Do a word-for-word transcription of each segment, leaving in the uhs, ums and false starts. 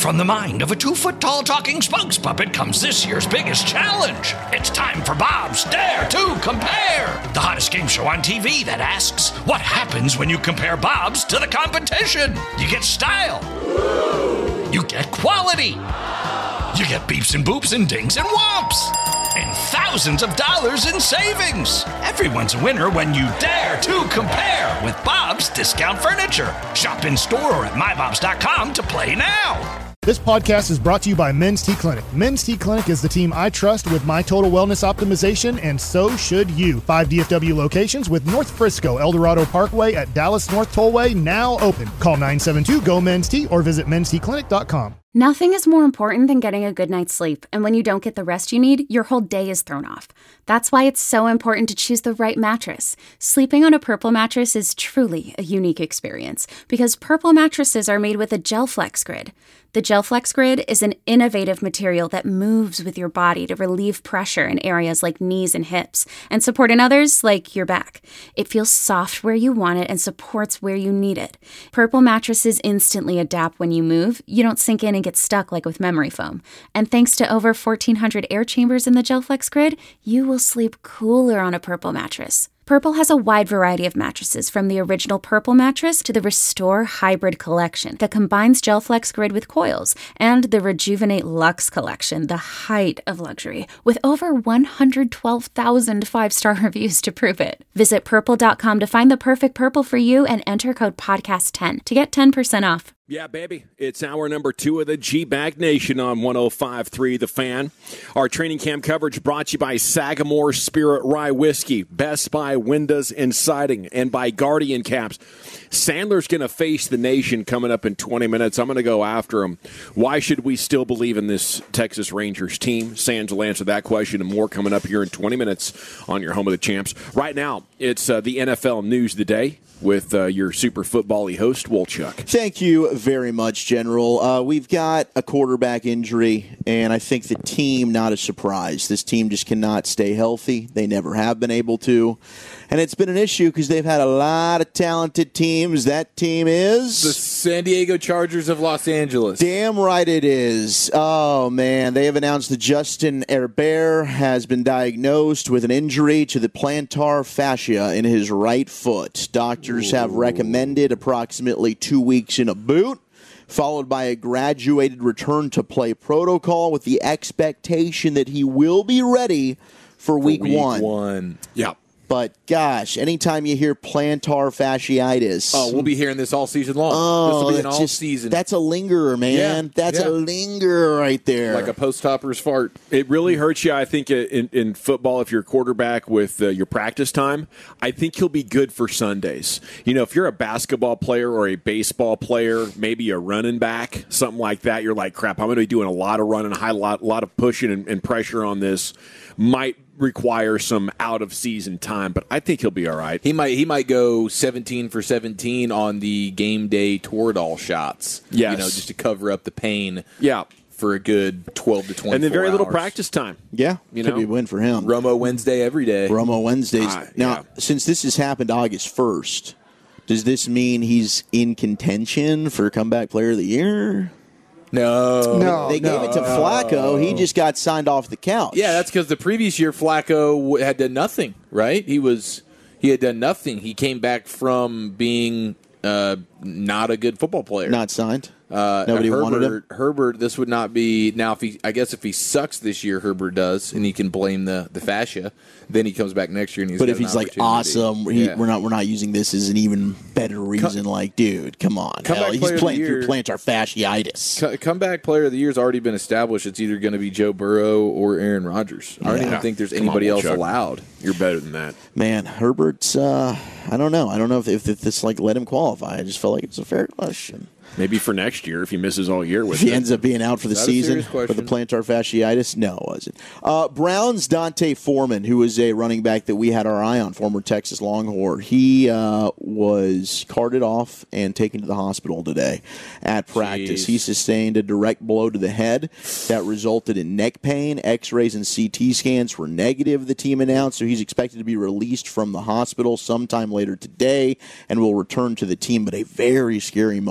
From the mind of a two-foot-tall talking spokes puppet comes this year's biggest challenge. It's time for Bob's Dare to Compare, the hottest game show on T V that asks, what happens when you compare Bobs to the competition? You get style. You get quality. You get beeps and boops and dings and whomps. And thousands of dollars in savings. Everyone's a winner when you dare to compare with Bob's Discount Furniture. Shop in store or at my bobs dot com to play now. This podcast is brought to you by Men's T Clinic. Men's T Clinic is the team I trust with my total wellness optimization, and so should you. Five D F W locations with North Frisco, El Dorado Parkway at Dallas North Tollway now open. Call nine seven two, G O, Men's T or visit mens t clinic dot com. Nothing is more important than getting a good night's sleep, and when you don't get the rest you need, your whole day is thrown off. That's why it's so important to choose the right mattress. Sleeping on a Purple mattress is truly a unique experience, because Purple mattresses are made with a GelFlex Grid. The GelFlex Grid is an innovative material that moves with your body to relieve pressure in areas like knees and hips, and support in others like your back. It feels soft where you want it and supports where you need it. Purple mattresses instantly adapt when you move. You don't sink in and get stuck like with memory foam. And thanks to over fourteen hundred air chambers in the GelFlex Grid, you will sleep cooler on a Purple mattress. Purple has a wide variety of mattresses, from the original Purple mattress to the Restore Hybrid collection that combines GelFlex Grid with coils, and the Rejuvenate Luxe collection, the height of luxury, with over one hundred twelve thousand five-star reviews to prove it. Visit purple dot com to find the perfect Purple for you and enter code podcast ten to get ten percent off. Yeah, baby. It's hour number two of the G-Bag Nation on one oh five point three The Fan. Our training camp coverage brought to you by Sagamore Spirit Rye Whiskey, Best Buy Windows and Siding, and by Guardian Caps. Sandler's going to face the nation coming up in twenty minutes. I'm going to go after him. Why should we still believe in this Texas Rangers team? Sands will answer that question and more coming up here in twenty minutes on your Home of the Champs. Right now, it's uh, the N F L News of the Day with uh, your super football-y host, Wolchuk. Thank you very much, General. Uh, we've got a quarterback injury, and I think the team, not a surprise. This team just cannot stay healthy. They never have been able to. And it's been an issue because they've had a lot of talented teams. That team is the San Diego Chargers of Los Angeles. Damn right it is. Oh, man. They have announced that Justin Herbert has been diagnosed with an injury to the plantar fascia in his right foot. Doctors Ooh. have recommended approximately two weeks in a boot, followed by a graduated return to play protocol with the expectation that he will be ready for, for week, week one. one. Yeah. But, gosh, anytime you hear plantar fasciitis. Oh, we'll be hearing this all season long. Oh, this will be an all just, season. That's a lingerer, man. Yeah, that's yeah. a lingerer right there. Like a post-topper's fart. It really hurts you, I think, in, in football if you're a quarterback with uh, your practice time. I think he'll be good for Sundays. You know, if you're a basketball player or a baseball player, maybe a running back, something like that, you're like, crap, I'm going to be doing a lot of running, a high, lot, lot of pushing and, and pressure on this. Might require some out-of-season time, but I think he'll be all right. He might he might go seventeen for seventeen on the game day Toradol shots. Yes. You know, just to cover up the pain. Yeah. For a good twelve to twenty-four And then very hours. little practice time. Yeah, you could know? be a win for him. Romo Wednesday every day. Romo Wednesdays. Ah, now, yeah. since this has happened August first, does this mean he's in contention for Comeback Player of the Year? No. No, they no. gave it to Flacco. He just got signed off the couch. Yeah, that's because the previous year Flacco had done nothing, right? He was he had done nothing. He came back from being uh, not a good football player. Not signed. Uh, Nobody Herbert, wanted him. Herbert, this would not be now. If he, I guess, if he sucks this year, Herbert does, and he can blame the, the fascia. Then he comes back next year, and he's. But got if an he's like opportunity. awesome, he, Yeah. we're not we're not using this as an even better reason. Come, like, dude, come on, Comeback hell, he's player of the playing year. through plantar fasciitis. Co- comeback player of the year has already been established. It's either going to be Joe Burrow or Aaron Rodgers. I don't Yeah. even think there's Come anybody on, else Chuck. allowed. You're better than that. Man, Herbert's. Uh, I don't know. I don't know if, if, if this like let him qualify. I just felt like it's a fair question. Maybe for next year if he misses all year with If he it. ends up being out for the Is that a season serious for the question? plantar fasciitis, no, it wasn't. Uh, Browns' Dante Foreman, who was a running back that we had our eye on, former Texas Longhorn, he uh, was carted off and taken to the hospital today at practice. Jeez. He sustained a direct blow to the head that resulted in neck pain. X-rays and C T scans were negative, the team announced, so he's expected to be released from the hospital sometime later today and will return to the team. But a very scary moment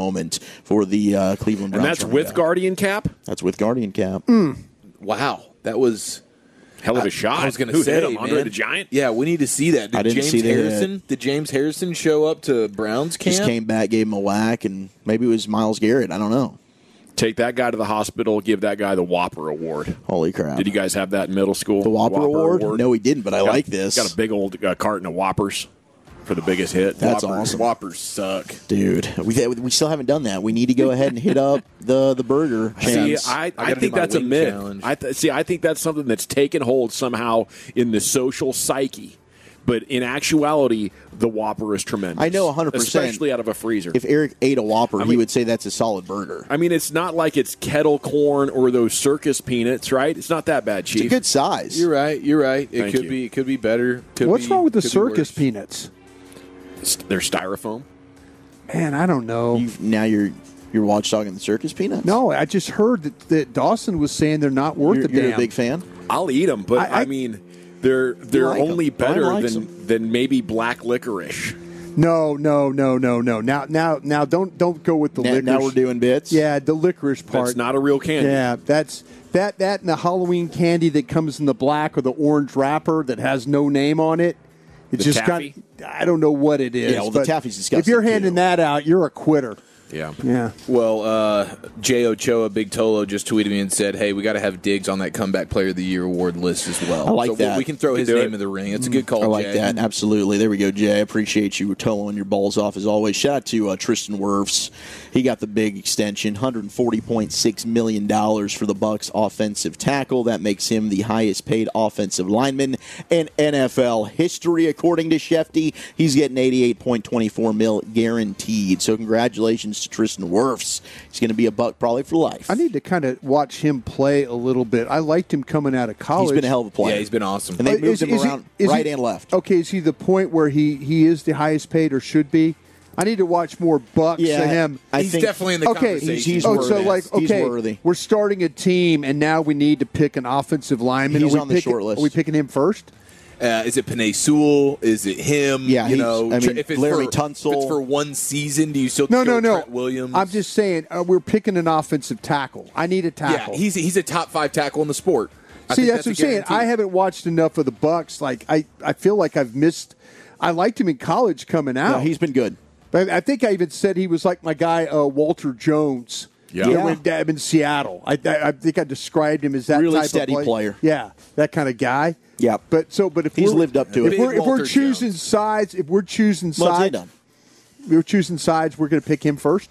for the uh, Cleveland Browns. And that's running with back. Guardian Cap? That's with Guardian Cap. Mm. Wow, that was hell of a shot. I was going Who to say, hit him? man, Andre the Giant? Yeah, we need to see that. Did I didn't James see the hit. Harrison? Did James Harrison show up to Browns camp? Just came back, gave him a whack, and maybe it was Myles Garrett. I don't know. Take that guy to the hospital, give that guy the Whopper Award. Holy crap. Did you guys have that in middle school? The Whopper, Award? No, we didn't, but I got, like this. Got a big old uh, carton of Whoppers for the biggest hit. That's Whoppers, awesome. Whoppers suck. Dude, we, we still haven't done that. We need to go ahead and hit up the, the burger See, chains. I, I I gotta think do my that's a wing myth. challenge. I th- see, I think that's something that's taken hold somehow in the social psyche. But in actuality, the Whopper is tremendous. I know one hundred percent. Especially out of a freezer. If Eric ate a Whopper, I he mean- would say that's a solid burger. I mean, it's not like it's kettle corn or those circus peanuts, right? It's not that bad, It's Chief. a good size. You're right. You're right. It Thank could you. be. It could be better. Could What's be- wrong with the could be circus worse. peanuts? They're styrofoam. Man, I don't know. You've, now you're you're watchdogging the circus peanuts? No, I just heard that, that Dawson was saying they're not worth You're, the you're damn. a big fan? I'll eat them, but I, I- I- mean, they're they're like 'em. only Brian better likes than 'em. than maybe black licorice. No, no, no, no, no. Now, now, now, don't don't go with the Now, licorice. now we're doing bits? Yeah, the licorice part. That's not a real candy. Yeah, that's that that and the Halloween candy that comes in the black or the orange wrapper that has no name on it. It's The just taffy? got. I don't know what it is. Yeah, well, the but taffy's disgusting, If you're handing too. that out, you're a quitter. Yeah. Yeah. Well, uh, Jay Ochoa, Big Tolo, just tweeted me and said, "Hey, we got to have Diggs on that Comeback Player of the Year award list as well." I like so that. We can throw We his can do name it. in the ring. It's a good call. I like Jay. that. Absolutely. There we go, Jay. I appreciate you towing your balls off as always. Shout out to uh, Tristan Wirfs. He got the big extension, one hundred forty point six million dollars for the Bucs offensive tackle. That makes him the highest paid offensive lineman in N F L history, according to Shefty. He's getting eighty-eight point two four mil guaranteed. So congratulations to Tristan Wirfs. He's going to be a Buck probably for life. I need to kind of watch him play a little bit. I liked him coming out of college. He's been a hell of a player. Yeah, he's been awesome. And they Uh, moved is- him is he- around is right he- and left. Okay, is he the point where he, he is the highest paid or should be? I need to watch more Bucks Yeah, to him. I He's think definitely in the okay, conversation. he's- he's oh, worthy. so like He's okay, worthy. we're starting a team, and now we need to pick an offensive lineman. He's Are we on the picking- short list. Are we picking him first? Uh, is it Panay Sewell? Is it him? Yeah, you he's- know, I mean, if it's Larry for, Tunsil. If it's for one season, do you still No, go no, no. Trent Williams? I'm just saying uh, we're picking an offensive tackle. I need a yeah. tackle. He's he's a top five tackle in the sport. I See, think that's, what I'm a saying. guarantee. I haven't watched enough of the Bucks. Like I, I feel like I've missed. I liked him in college coming out. No, he's been good. But I think I even said he was like my guy uh, Walter Jones. Yeah. You know, Yeah. when I'm in Seattle. I, I, I think I described him as that Really type steady of player. Yeah, that kind of guy. Yeah. But so, but if He's we're, lived up to if it. We're, Big if we're Walter choosing Jones. sides, if we're choosing What's he sides, done? we're choosing sides. We're going to pick him first.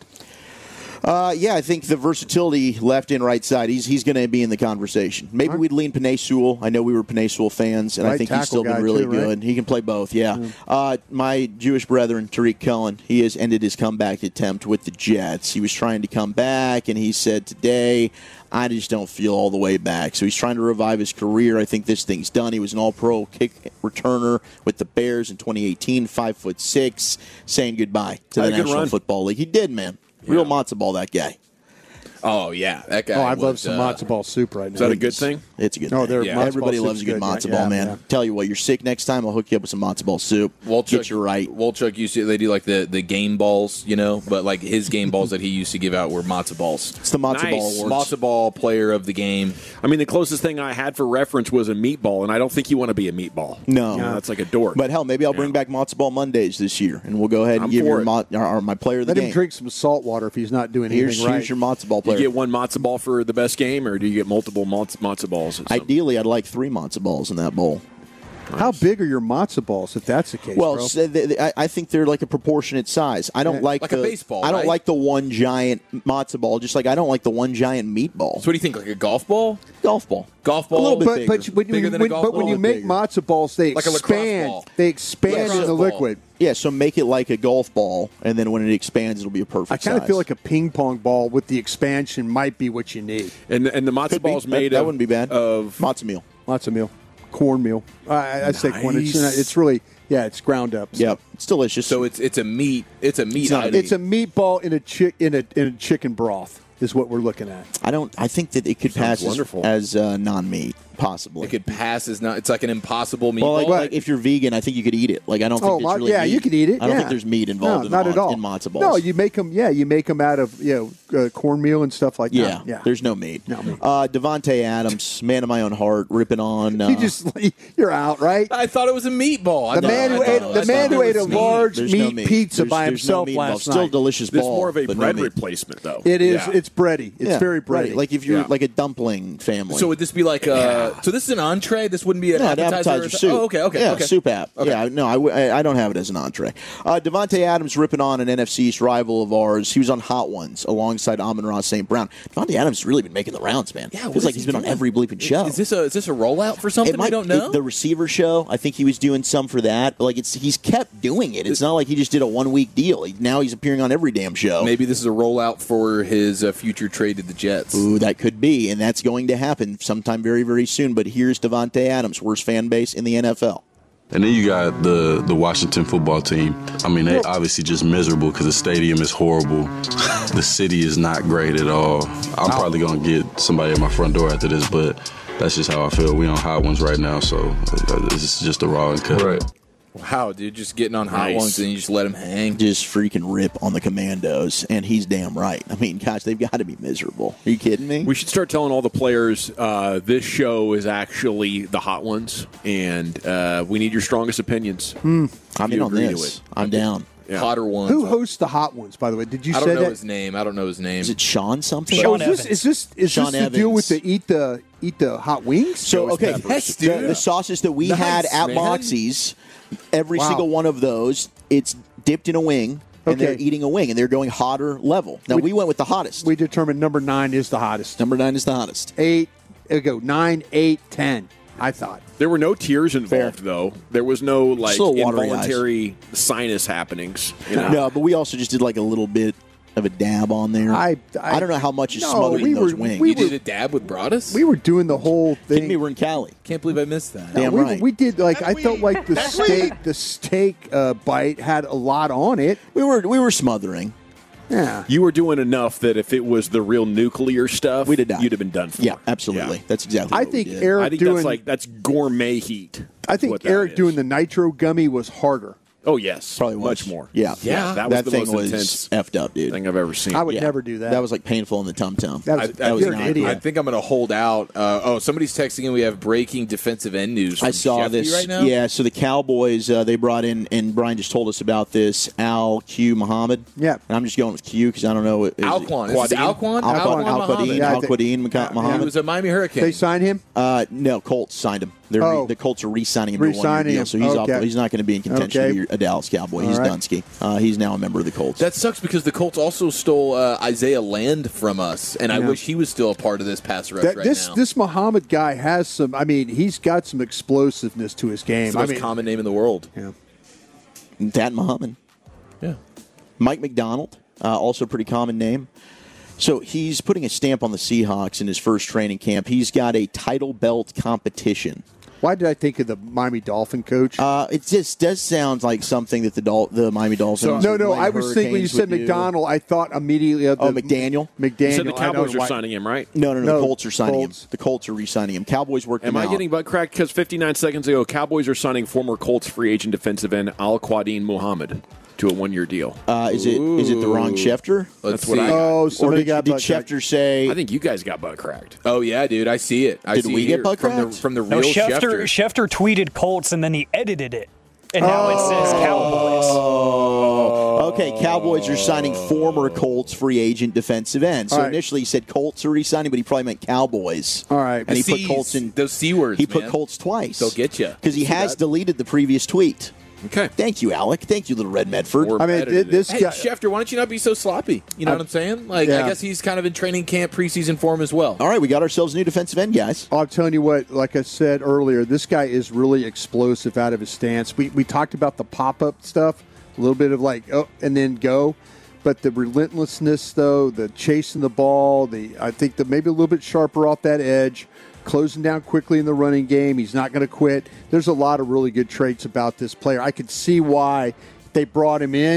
Uh, yeah, I think the versatility left and right side, he's he's going to be in the conversation. Maybe we'd lean Panay Sewell. I know we were Panay Sewell fans, and I Right think he's tackle still been guy, really too, right? good. He can play both, yeah. Uh, my Jewish brethren, Tariq Cohen, he has ended his comeback attempt with the Jets. He was trying to come back, and he said today, I just don't feel all the way back. So he's trying to revive his career. I think this thing's done. He was an all-pro kick returner with the Bears in twenty eighteen, five foot six, saying goodbye to Had the a good National run. Football League. He did, man. Real matzo ball, that guy. Oh yeah, that guy. Oh, I was, love some uh, matzo ball soup right now. Is that a good thing? It's a good Oh, thing. their Yeah. matzo Everybody ball loves a soup's good matzo yeah, ball, yeah. man. Tell you what, you're sick next time, I'll hook you up with some matzo ball soup. Walchuk, Get you right. Walchuk used to they do like the, the game balls, you know, but like his game balls that he used to give out were matzo balls. It's the matzo Nice. ball awards. Matzo ball player of the game. I mean, the closest thing I had for reference was a meatball, and I don't think you want to be a meatball. No. You know, that's like a dork. But hell, maybe I'll bring Yeah. back matzo ball Mondays this year, and we'll go ahead and I'm give for your it. mo- our, our- my player of the Let him game. drink some salt water if he's not doing Here's, anything right. here's your matzo ball you player. get one matzo ball for the best game, or do you get multiple matzo, matzo balls? at some- Ideally, I'd like three matzo balls in that bowl. How big are your matzo balls if that's the case, Well, bro? so they- they- I I think they're like a proportionate size. I don't Yeah. like Like a the baseball, I don't right? like the one giant matzo ball. Just like I don't like the one giant meatball. So what do you think? Like a golf ball? Golf ball. Golf ball. A little bit but bigger. but, when, Bigger you, than a when, golf but when ball? you A little make bigger. matzo balls, they Like a lacrosse expand. ball. They expand Lacrosse in the ball. liquid. Yeah, so make it like a golf ball, and then when it expands, it'll be a perfect. I kind of size. feel like a ping pong ball with the expansion might be what you need. and and the matzo Could be. ball's That- made that, of wouldn't be bad. of matzo meal. Lots of meal, cornmeal. I, I say corn. It's, Nice. it's really yeah, it's ground up. So. Yep, it's delicious. So it's it's a meat. It's a meat. It's not a item. It's a meatball in a chick in a in a chicken broth is what we're looking at. I don't. I think that it could Sounds pass as, wonderful. as uh, non-meat. Possibly. It could pass as not. It's like an impossible meatball. Well, like, like if you're vegan, I think you could eat it. Like I don't think Oh, it's ma- really yeah, meat. you could eat it. I don't yeah. think there's meat involved no, in, not ma- at all. in matzo balls. No, you make them. Yeah, you make them out of you know uh, cornmeal and stuff like yeah, that. Yeah, there's no meat. No meat. Uh, Devontae Adams, man of my own heart, ripping on. Uh, you just you're out, right? I thought it was a meatball. I The thought- man who I ate thought- the I man thought who it ate a was meat. large There's no meat meat. pizza There's- by there's no himself meat last involved. night. Still a delicious This ball. more of a but no bread meat. replacement, though. It is. Yeah. It's bready. It's Yeah, very bready. right. Like if you're Yeah. like a dumpling family. So would this be like a? So this is an entree. This wouldn't be an No, an appetizer. appetizer or so- soup. Oh, okay, okay, yeah, okay. soup app. Okay. Yeah, no, I, w- I- I don't have it as an entree. Uh, Devontae Adams ripping on an N F C East rival of ours. He was on Hot Ones alongside Amon-Ra Saint Brown. Devontae Adams has really been making the rounds, man. Yeah, what feels is like he's he been on doing? every bleeping show. Is this a is this a rollout for something It might- we don't know? it- the receiver show. I think he was doing some for that. But like it's he's kept doing it. It's not like he just did a one week deal. He, now he's appearing on every damn show. Maybe this is a rollout for his uh, future trade to the Jets. Ooh, that could be, and that's going to happen sometime very, very soon. But here's Devontae Adams, worst fan base in the N F L. And then you got the the Washington football team. I mean, they obviously just miserable because the stadium is horrible. The city is not great at all. I'm probably going to get somebody at my front door after this, but that's just how I feel. We on Hot Ones right now, so it's just a raw and cut. Right. Wow, dude, just getting on hot Nice. ones and you just let him hang. Just freaking rip on the Commandos, and he's damn right. I mean, gosh, they've got to be miserable. Are you kidding me? We should start telling all the players uh, this show is actually the Hot Ones, and uh, we need your strongest opinions. I'm you in on agree to this. it. I'm down. Yeah. Hotter ones. Who hosts the hot ones? By the way, did you I say don't know that? his name. I don't know his name. Is it Sean something? Oh, Sean is this Evans. is this is Sean this the deal with Evans. the eat the eat the hot wings? So okay, Yes, the, dude. the sauces that we Nice, had at man. Moxie's, every Wow. single one of those, it's dipped in a wing, and Okay. they're eating a wing, and they're going hotter level. Now we, We- went with the hottest. We determined number nine is the hottest. Number nine is the hottest. Eight, there we go nine, eight, ten. I thought. There were no tears involved, though. There was no like Still watery involuntary sinus happenings. You know? No, but we also just did like a little bit of a dab on there. I- I- don't know how much is No, smothered we in those were- wings. we you did a dab with Broadus? We were doing the whole Kidding thing. me? We're in Cali. Can't believe I missed that. Damn we, right. we did like I felt like the steak the steak uh, bite had a lot on it. We were we were smothering. Yeah. You were doing enough that if it was the real nuclear stuff, We'd have died. you'd have been done for. Yeah, absolutely. Yeah. That's exactly. I what we think did. Eric I think doing that's like that's gourmet heat. I what think that Eric is. doing the nitro gummy was harder. Oh yes, Probably was. much more. Yeah, Yeah, that was the thing most was intense effed up, dude. thing I've ever seen. I would Yeah. never do that. That was like painful in the tum tum. That was, I, that was you're not an idiot. I think I'm going to hold out. Uh, oh, somebody's texting in. We have breaking defensive end news. From I saw Sheffy this right now. Yeah, so the Cowboys uh, they brought in, and Brian just told us about this. Al Q Muhammad. Yeah. and I'm just going with Q because I don't know. Is it- Alquan. Is this Alquan? Alquan, Alquan Al Muhammad. Quadin, Yeah, I Al think- Quadin Muka- He Muhammad. was a Miami Hurricane. They signed him. Uh, no, Colts signed him. They're Oh. re- the Colts are re-signing him to a one-year Re-signing deal, him. so he's Okay. off, he's not going to be in contention Okay. to be a Dallas Cowboy. All He's right. Dunsky. Uh, he's now a member of the Colts. That sucks because the Colts also stole uh, Isaiah Land from us, and I Yeah. wish he was still a part of this pass rush That, right this now. this Muhammad guy has some. I mean, he's got some explosiveness to his game. It's the I most mean, common name in the world. yeah. That Muhammad. Yeah. Mike McDonald, uh, also a pretty common name. So he's putting a stamp on the Seahawks in his first training camp. He's got a title belt competition. Why did I think of the Miami Dolphin coach? Uh, it just does sound like something that the Dol- the Miami Dolphins. no, no. like I was thinking when you Hurricanes said would do. McDonald, I thought immediately of the Oh, McDaniel? McDaniel. You said the I don't Cowboys know are why- signing him, right? No, no, no, No, The Colts are signing Colts. him. The Colts are re-signing him. Cowboys working Am him I out. getting butt cracked? Because fifty-nine seconds ago, Cowboys are signing former Colts free agent defensive end Al Quadin Muhammad to a one-year deal. Uh, is it is it the wrong Schefter? Let's That's what see. I got. Oh, Or somebody did, got did butt cracked. Schefter say? I think you guys got butt cracked. Oh yeah, dude, I see it. I Did see we it get here. butt from the cracked? from the No, real Schefter, Schefter? Schefter tweeted Colts and then he edited it. And now it says Cowboys. Oh, okay. Cowboys are signing former Colts free agent defensive end. So All right. initially he said Colts are re-signing, but he probably meant Cowboys. All right. and he The put Cs, Colts in those C words. He put man. Colts twice. They'll get ya. because he See has that? deleted the previous tweet. Okay. Thank you, Alec. Thank you, little Red Medford. Or I mean, edited this Hey, guy. Schefter, why don't you not be so sloppy? You know I- what I'm saying? Like, Yeah. I guess he's kind of in training camp, preseason form as well. All right, we got ourselves a new defensive end, guys. I'm telling you what, like I said earlier, this guy is really explosive out of his stance. We, we talked about the pop-up stuff, a little bit of like, oh, and then go. But the relentlessness, though, the chasing the ball, the I think that maybe a little bit sharper off that edge, closing down quickly in the running game. He's not going to quit. There's a lot of really good traits about this player. I could see why they brought him in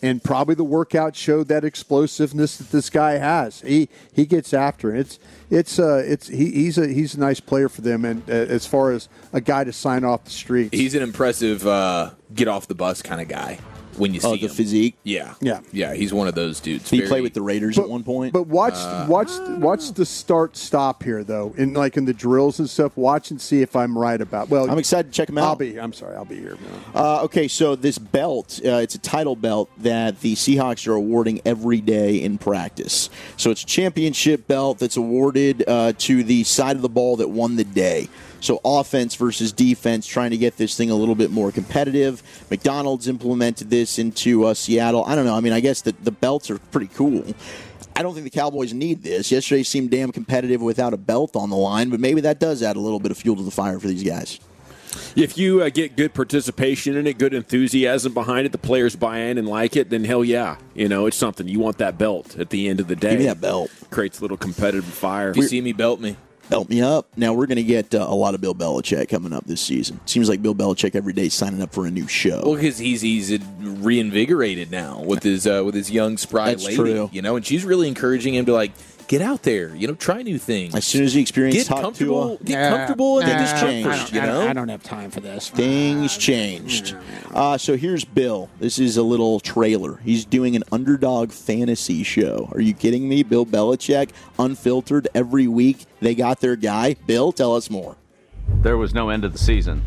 and probably the workout showed that explosiveness that this guy has. He he gets after it. It's it's uh it's he, he's a he's a nice player for them, and uh, as far as a guy to sign off the street, he's an impressive uh, get off the bus kind of guy. When you see oh, the him. physique, yeah, yeah, yeah, he's one of those dudes. He Very, played with the Raiders but, at one point. But watch, uh, watch, watch the start stop here though, in like in the drills and stuff. Watch and see if I'm right about. Well, I'm excited to check him out. I'll be. I'm sorry, I'll be here. Uh, okay, so this belt, uh, it's a title belt that the Seahawks are awarding every day in practice. So it's a championship belt that's awarded uh, to the side of the ball that won the day. So offense versus defense, trying to get this thing a little bit more competitive. McDonald's implemented this into uh, Seattle. I don't know. I mean, I guess the, the belts are pretty cool. I don't think the Cowboys need this. Yesterday seemed damn competitive without a belt on the line, but maybe that does add a little bit of fuel to the fire for these guys. If you uh, get good participation in it, good enthusiasm behind it, the players buy in and like it, then hell yeah. You know, it's something. You want that belt at the end of the day. Give me that belt. Creates a little competitive fire. If you see me, belt me. Belt me up. Now, we're going to get uh, a lot of Bill Belichick coming up this season. Seems like Bill Belichick every day is signing up for a new show. Well, because he's he's reinvigorated now with his uh, with his young spry That's lady, true. you know, and she's really encouraging him to like get out there, you know, try new things. As soon as he experienced get Hawk comfortable, Tua, get Nah, comfortable, and nah, things I change. don't- You I don't, know, I don't have time for this. things changed. Uh, so here's Bill. This is a little trailer. He's doing an underdog fantasy show. Are you kidding me? Bill Belichick, unfiltered every week. They got their guy. Bill, tell us more. There was no end of the season.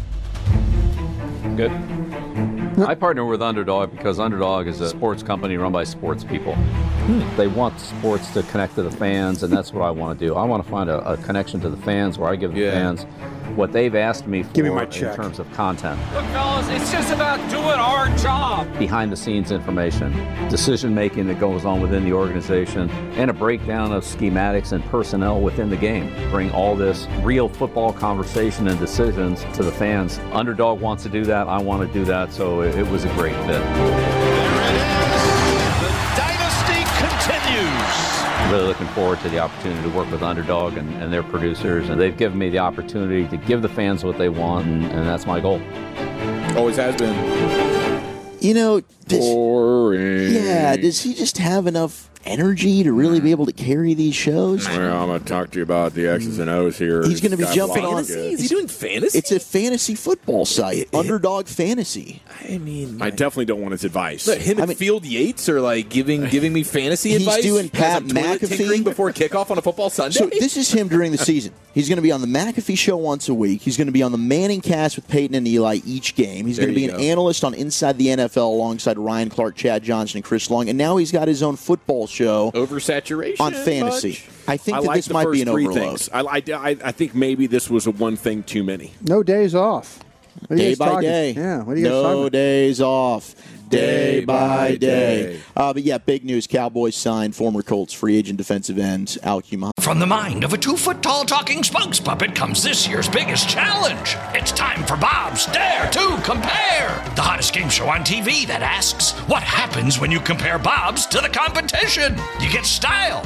Good. I partner with Underdog because Underdog is a sports company run by sports people. They want sports to connect to the fans, and that's what I want to do. I want to find a, a connection to the fans where I give the Yeah. fans what they've asked me for Give me my in check. terms of content. Look, fellas, it's just about doing our job. Behind-the-scenes information, decision-making that goes on within the organization, and a breakdown of schematics and personnel within the game. Bring all this real football conversation and decisions to the fans. Underdog wants to do that. I want to do that, so it, it was a great fit. Dynasty continues. Really looking forward to the opportunity to work with Underdog and, and their producers. And they've given me the opportunity to give the fans what they want, and, and that's my goal. always has been. You know, does, Boring. yeah, does he just have enough energy to really be able to carry these shows? Well, I'm going to talk to you about the X's and O's here. He's going to be Guy jumping Block on. Fantasy? Is he doing fantasy? It's a fantasy football site, Underdog Fantasy. I mean, I definitely don't want his advice. Look, him I and mean- Field Yates are like giving giving me fantasy He's advice. doing as Pat I'm toilet McAfee. tinkering before kickoff on a football Sunday. So this is him during the season. He's going to be on the McAfee Show once a week. He's going to be on the Manning Cast with Peyton and Eli each game. He's There going to be you an go. analyst on Inside the N F L alongside Ryan Clark, Chad Johnson, and Chris Long. And now he's got his own football show Oversaturation on fantasy. Bunch. I think I that like this the might first be an three overload. things. I, I, I think maybe this was a one thing too many. No days off. What are you Day guys by talking? day. Yeah. What are you guys no talking about? days off. Day Day by by day. day. Uh, but yeah, big news. Cowboys signed former Colts free agent defensive end Al Kumar. From the mind of a two-foot-tall talking spokes puppet comes this year's biggest challenge. It's time for Bob's Dare to Compare, the hottest game show on T V that asks, what happens when you compare Bob's to the competition? You get style.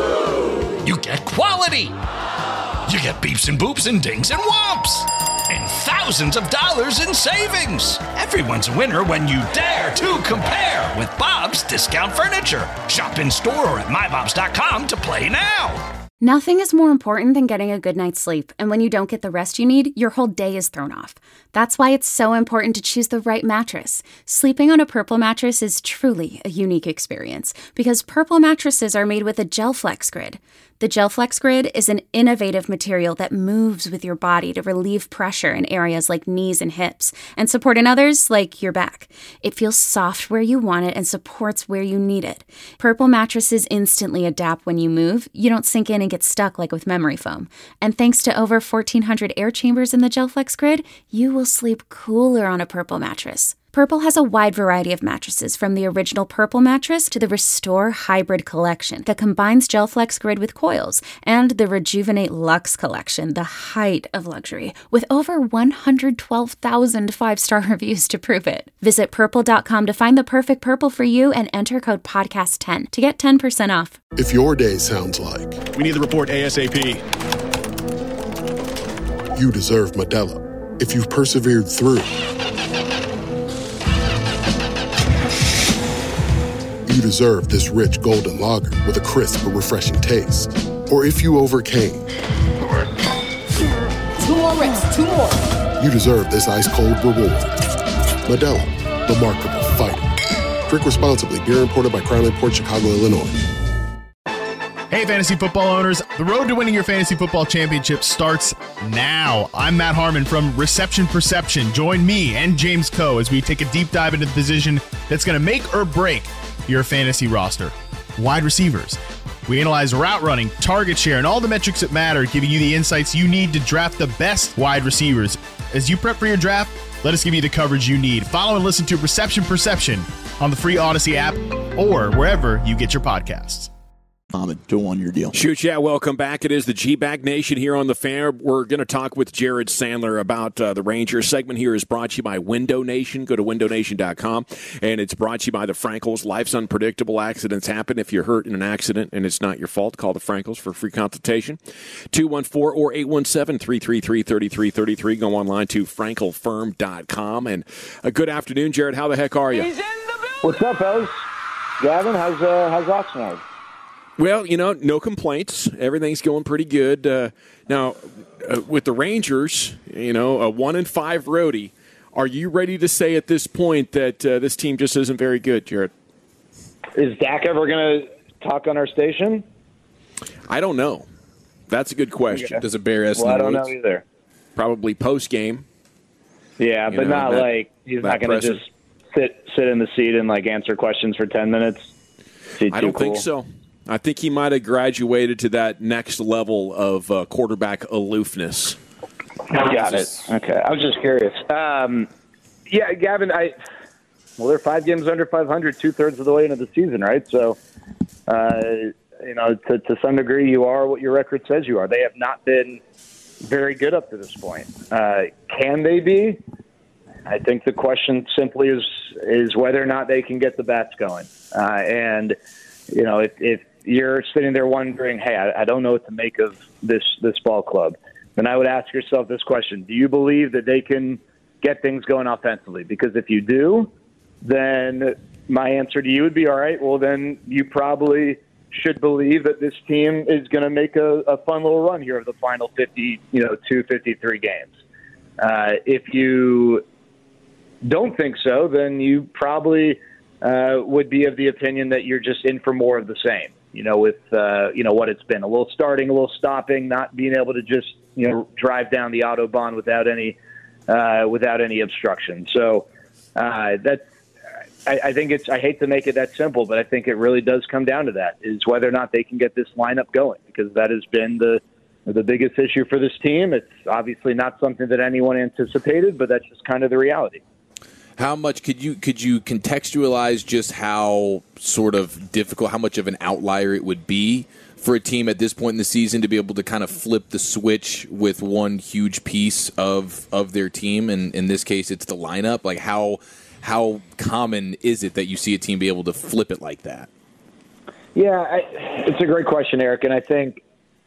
You get quality. You get beeps and boops and dings and whomps. And thousands of dollars in savings. Everyone's a winner when you dare to compare with Bob's Discount Furniture. Shop in store or at my bobs dot com to play now. Nothing is more important than getting a good night's sleep, and when you don't get the rest you need, your whole day is thrown off. That's why it's so important to choose the right mattress. Sleeping on a Purple mattress is truly a unique experience, because Purple mattresses are made with a GelFlex Grid. The GelFlex Grid is an innovative material that moves with your body to relieve pressure in areas like knees and hips, and support in others like your back. It feels soft where you want it and supports where you need it. Purple mattresses instantly adapt when you move. You don't sink in and get stuck like with memory foam. And thanks to over fourteen hundred air chambers in the GelFlex Grid, you will sleep cooler on a Purple mattress. Purple has a wide variety of mattresses, from the original Purple mattress to the Restore Hybrid collection that combines GelFlex Grid with coils, and the Rejuvenate Luxe collection, the height of luxury, with over one hundred twelve thousand five-star reviews to prove it. Visit purple dot com to find the perfect Purple for you and enter code podcast ten to get ten percent off. If your day sounds like we need the report ASAP. You deserve Modelo. If you've persevered through, you deserve this rich golden lager with a crisp but refreshing taste. Or if you overcame. Two more reps, two more. You deserve this ice-cold reward. Modelo, the Remarkable Fighter. Drink responsibly. Beer imported by Crown Imports, Chicago, Illinois. Hey, fantasy football owners. The road to winning your fantasy football championship starts now. I'm Matt Harmon from Reception Perception. Join me and James Coe as we take a deep dive into the position that's going to make or break your fantasy roster. Wide receivers. We analyze route running, target share, and all the metrics that matter, giving you the insights you need to draft the best wide receivers. As you prep for your draft, let us give you the coverage you need. Follow and listen to Reception Perception on the free Odyssey app or wherever you get your podcasts. To a one-year deal. Shoot, yeah, welcome back. It is the G-Bag Nation here on the Fan. We're going to talk with Jared Sandler about uh, the Rangers. Segment here is brought to you by Window Nation. Go to window nation dot com. And it's brought to you by the Frankels. Life's unpredictable. Accidents happen. If you're hurt in an accident and it's not your fault, call the Frankels for a free consultation. two one four or eight one seven, three three three, three three three three. Go online to frankel firm dot com. And a good afternoon, Jared. How the heck are you? What's up, fellas? Gavin, how's, uh, how's Oxnard? Well, you know, no complaints. Everything's going pretty good. Uh, now, uh, with the Rangers, you know, a one and five roadie, are you ready to say at this point that uh, this team just isn't very good, Jared? Is Dak ever going to talk on our station? I don't know. That's a good question. Okay. Does it bear us? Well, I don't know either. Probably post game. Yeah, You but know, not that- like he's not that going to presser. just sit sit in the seat and like answer questions for ten minutes. Is he I too don't think cool? so. I think he might have graduated to that next level of uh, quarterback aloofness. Got it. Okay, I was just curious. Um, yeah, Gavin, I well, they're five games under five hundred, two thirds of the way into the season, right? So, uh, you know, to, to some degree, you are what your record says you are. They have not been very good up to this point. Uh, can they be? I think the question simply is is whether or not they can get the bats going. Uh, and you know, if, if you're sitting there wondering, hey, I, I don't know what to make of this this ball club, then I would ask yourself this question: do you believe that they can get things going offensively? Because if you do, then my answer to you would be, all right, well, then you probably should believe that this team is going to make a, a fun little run here of the final fifty, you know, two, fifty-three games. Uh, if you don't think so, then you probably uh, would be of the opinion that you're just in for more of the same, you know, with, uh, you know, what it's been. A little starting, a little stopping, not being able to just, you know, drive down the Autobahn without any uh, without any obstruction. So uh, that's, I, I think it's, I hate to make it that simple, but I think it really does come down to that, is whether or not they can get this lineup going, because that has been the the biggest issue for this team. It's obviously not something that anyone anticipated, but that's just kind of the reality. How much could you could you contextualize just how sort of difficult, how much of an outlier it would be for a team at this point in the season to be able to kind of flip the switch with one huge piece of of their team, and in this case, it's the lineup? Like how how common is it that you see a team be able to flip it like that? Yeah, I, it's a great question, Eric, and I think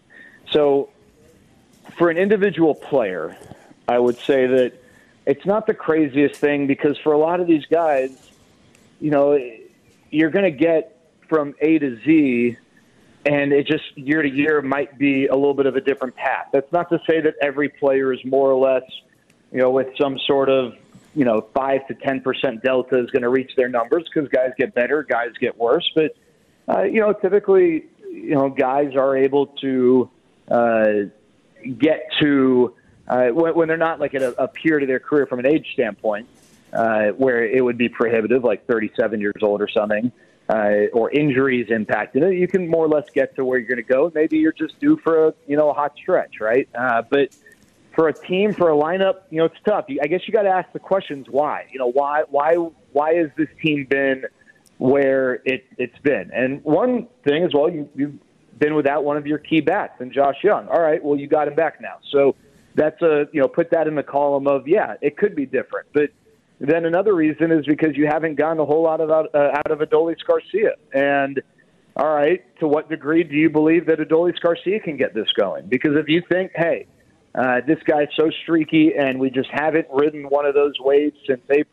so. For an individual player, I would say that it's not the craziest thing, because for a lot of these guys, you know, you're going to get from A to Z, and it just year to year might be a little bit of a different path. That's not to say that every player is more or less, you know, with some sort of, you know, five to ten percent delta is going to reach their numbers, because guys get better, guys get worse. But, uh, you know, typically, you know, guys are able to uh, get to, Uh, when, when they're not like at a, a peer to their career from an age standpoint, uh, where it would be prohibitive, like thirty-seven years old or something, uh, or injuries impacting it, you can more or less get to where you're going to go. Maybe you're just due for a, you know, a hot stretch, right? Uh, but for a team, for a lineup, you know, it's tough. I guess you got to ask the questions why. You know, why, why, why has this team been where it, it's been? And one thing is, well, you, you've been without one of your key bats, and Josh Young. All right, well, you got him back now, so. That's a, you know, put that in the column of, yeah, it could be different. But then another reason is because you haven't gotten a whole lot of, uh, out of Adolis Garcia. And, all right, to what degree do you believe that Adolis Garcia can get this going? Because if you think, hey, uh, this guy's so streaky and we just haven't ridden one of those waves since April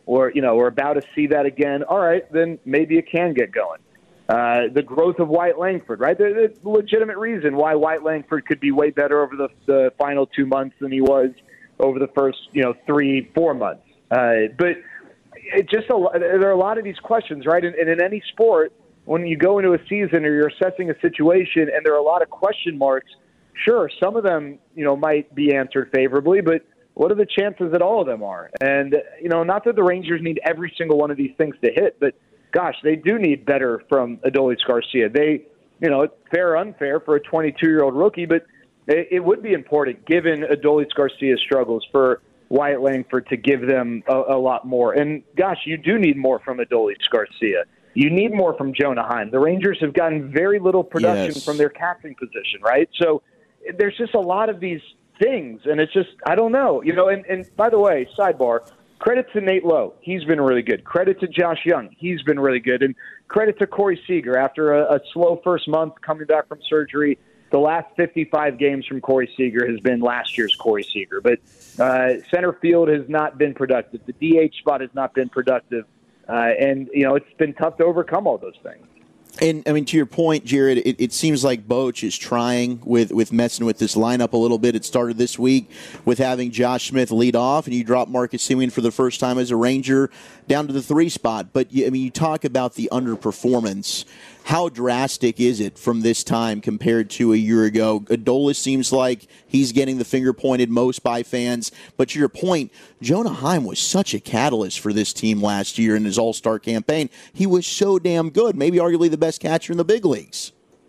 or, you know, we're about to see that again, all right, then maybe it can get going. Uh, the growth of Wyatt Langford, right? There's a legitimate reason why Wyatt Langford could be way better over the, the final two months than he was over the first, you know, three, four months. Uh, but it just a, there are a lot of these questions, right? And, and in any sport, when you go into a season or you're assessing a situation and there are a lot of question marks, sure, some of them, you know, might be answered favorably, but what are the chances that all of them are? And, you know, not that the Rangers need every single one of these things to hit, but gosh, they do need better from Adolis Garcia. They, you know, it's fair or unfair for a twenty-two-year-old rookie, but it, it would be important, given Adolis Garcia's struggles, for Wyatt Langford to give them a, a lot more. And, gosh, you do need more from Adolis Garcia. You need more from Jonah Heim. The Rangers have gotten very little production Yes. from their captain position, right? So there's just a lot of these things, and it's just, I don't know. You know, and, and by the way, sidebar, credit to Nate Lowe. He's been really good. Credit to Josh Young. He's been really good. And credit to Corey Seager. After a, a slow first month coming back from surgery, the last fifty-five games from Corey Seager has been last year's Corey Seager. But uh, center field has not been productive. The D H spot has not been productive. Uh, and, you know, it's been tough to overcome all those things. And, I mean, to your point, Jared, it, it seems like Boch is trying with, with messing with this lineup a little bit. It started this week with having Josh Smith lead off, and you drop Marcus Semien for the first time as a Ranger down to the three spot. But, you, I mean, you talk about the underperformance. How drastic is it from this time compared to a year ago? Adolis seems like he's getting the finger pointed most by fans. But to your point, Jonah Heim was such a catalyst for this team last year in his all-star campaign. He was so damn good, maybe arguably the best catcher in the big leagues.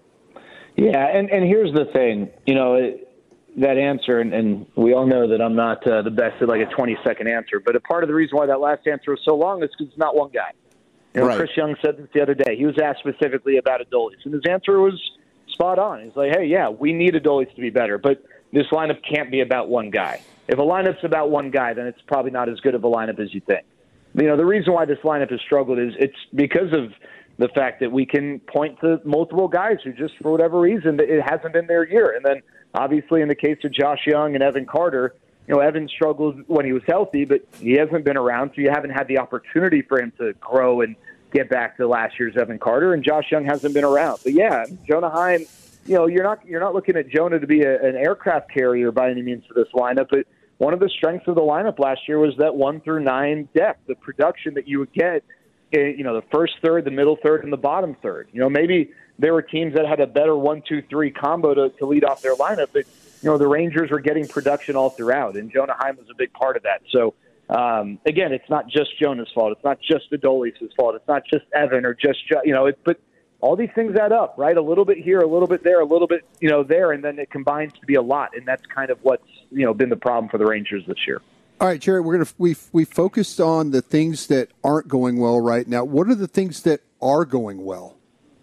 Yeah, and, and here's the thing. You know, it, that answer, and, and we all know that I'm not uh, the best at like a twenty-second answer, but a part of the reason why that last answer was so long is because it's not one guy. You know, Right. Chris Young said this the other day. He was asked specifically about Adolis, and his answer was spot on. He's like, hey, yeah, we need Adolis to be better, but this lineup can't be about one guy. If a lineup's about one guy, then it's probably not as good of a lineup as you think. You know, the reason why this lineup has struggled is it's because of the fact that we can point to multiple guys who just, for whatever reason, it hasn't been their year. And then, obviously, in the case of Josh Young and Evan Carter, you know, Evan struggled when he was healthy, but he hasn't been around, so you haven't had the opportunity for him to grow and get back to last year's Evan Carter, and Josh Young hasn't been around. But yeah, Jonah Heim, you know, you're not you're not looking at Jonah to be a, an aircraft carrier by any means for this lineup, but one of the strengths of the lineup last year was that one through nine depth, the production that you would get, in, you know, the first third, the middle third, and the bottom third. You know, maybe there were teams that had a better one, two, three combo to, to lead off their lineup, but you know, the Rangers were getting production all throughout, and Jonah Heim was a big part of that. So, um, again, it's not just Jonah's fault. It's not just Adolis' fault. It's not just Evan or just, you know, it, but all these things add up, right? A little bit here, a little bit there, a little bit, you know, there, and then it combines to be a lot, and that's kind of what's, you know, been the problem for the Rangers this year. All right, Jared, we're gonna we we focused on the things that aren't going well right now. What are the things that are going well?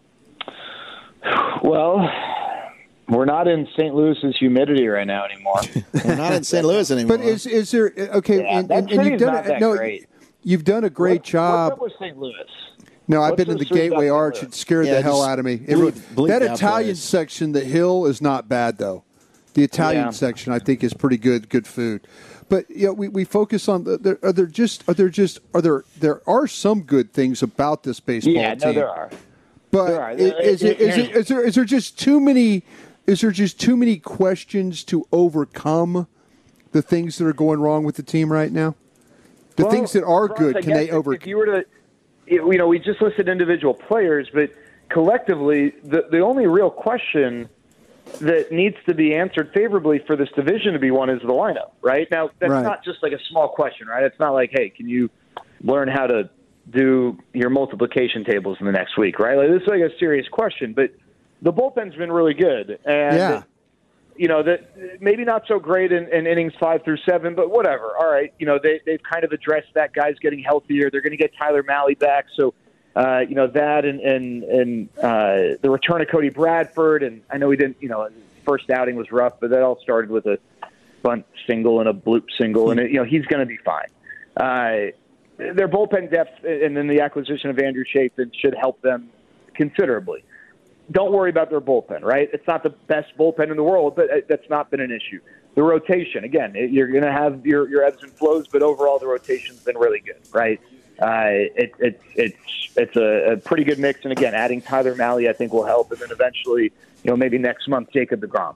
Well, we're not in Saint Louis's humidity right now anymore. We're not in Saint Louis anymore. But is is there okay? Yeah, and, that and, and you've city's done not it. that No, great. you've done a great What- job. What's up with Saint Louis? No, I've What's been in so the sweet Gateway about Arch. Saint It scared Yeah, the hell just out of me. It bleep- really- bleep that that Italian place. section, the hill, is not bad though. The Italian Yeah. section, I think, is pretty good. Good food. But you know, we, we focus on the, there, are there just are there just are there there are some good things about this baseball Yeah, team. no, there are. But There are. i- is, it, is, it, is there is there just too many is there just too many questions to overcome the things that are going wrong with the team right now? The Well, things that are Ross, good, I can they guess over? If you were to, you know, we just listed individual players, but collectively, the the only real question that needs to be answered favorably for this division to be won is the lineup, right? Now, that's Right. not just like a small question, right? It's not like, hey, can you learn how to do your multiplication tables in the next week, right? Like, this is like a serious question, but the bullpen's been really good. And, Yeah. you know, that maybe not so great in, in innings five through seven, but whatever. All right, you know, they, they've kind of addressed that. Guy's getting healthier. They're going to get Tyler Mahle back, so Uh, you know, that and, and, and uh, the return of Cody Bradford. And I know he didn't, you know, his first outing was rough, but that all started with a bunt single and a bloop single. And, it, you know, he's going to be fine. Uh, their bullpen depth and then the acquisition of Andrew Chafin should help them considerably. don't worry about their bullpen, right? It's not the best bullpen in the world, but that's not been an issue. The rotation, again, you're going to have your, your ebbs and flows, but overall the rotation's been really good, right? Uh, it, it, it's it's a, a pretty good mix, and again, adding Tyler Mahle I think will help, and then eventually, you know, maybe next month Jacob deGrom,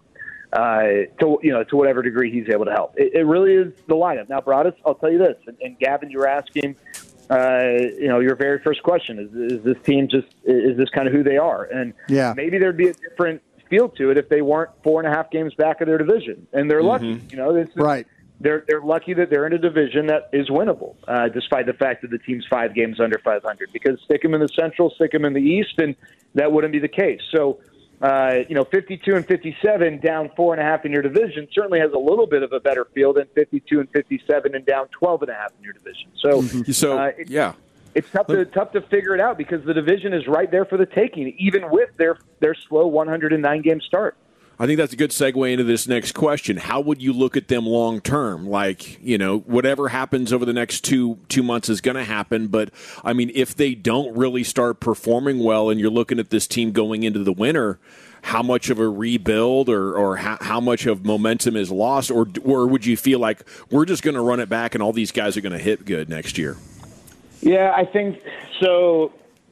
uh, to you know to whatever degree he's able to help. It, it really is the lineup. Now, Broadus, I'll tell you this, and, and Gavin, you were asking, uh, you know, your very first question is: Is this team just is this kind of who they are? And yeah. maybe there'd be a different feel to it if they weren't four and a half games back of their division, and they're Mm-hmm. lucky. You know, this is, right. They're they're lucky that they're in a division that is winnable, uh, despite the fact that the team's five games under five hundred. Because stick them in the Central, stick them in the East, and that wouldn't be the case. So, uh, you know, fifty-two and fifty-seven down four and a half in your division certainly has a little bit of a better feel than fifty-two and fifty-seven and down twelve and a half in your division. So, Mm-hmm. so uh, it, yeah. It's tough to tough to figure it out because the division is right there for the taking, even with their their slow one hundred nine game start. I think that's a good segue into this next question. How would you look at them long term? Like, you know, whatever happens over the next two two months is going to happen. But, I mean, if they don't really start performing well and you're looking at this team going into the winter, how much of a rebuild or, or how, how much of momentum is lost? Or, or would you feel like we're just going to run it back and all these guys are going to hit good next year? Yeah, I think so.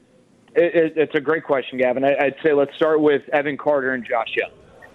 It, it, it's a great question, Gavin. I, I'd say let's start with Evan Carter and Josh Young.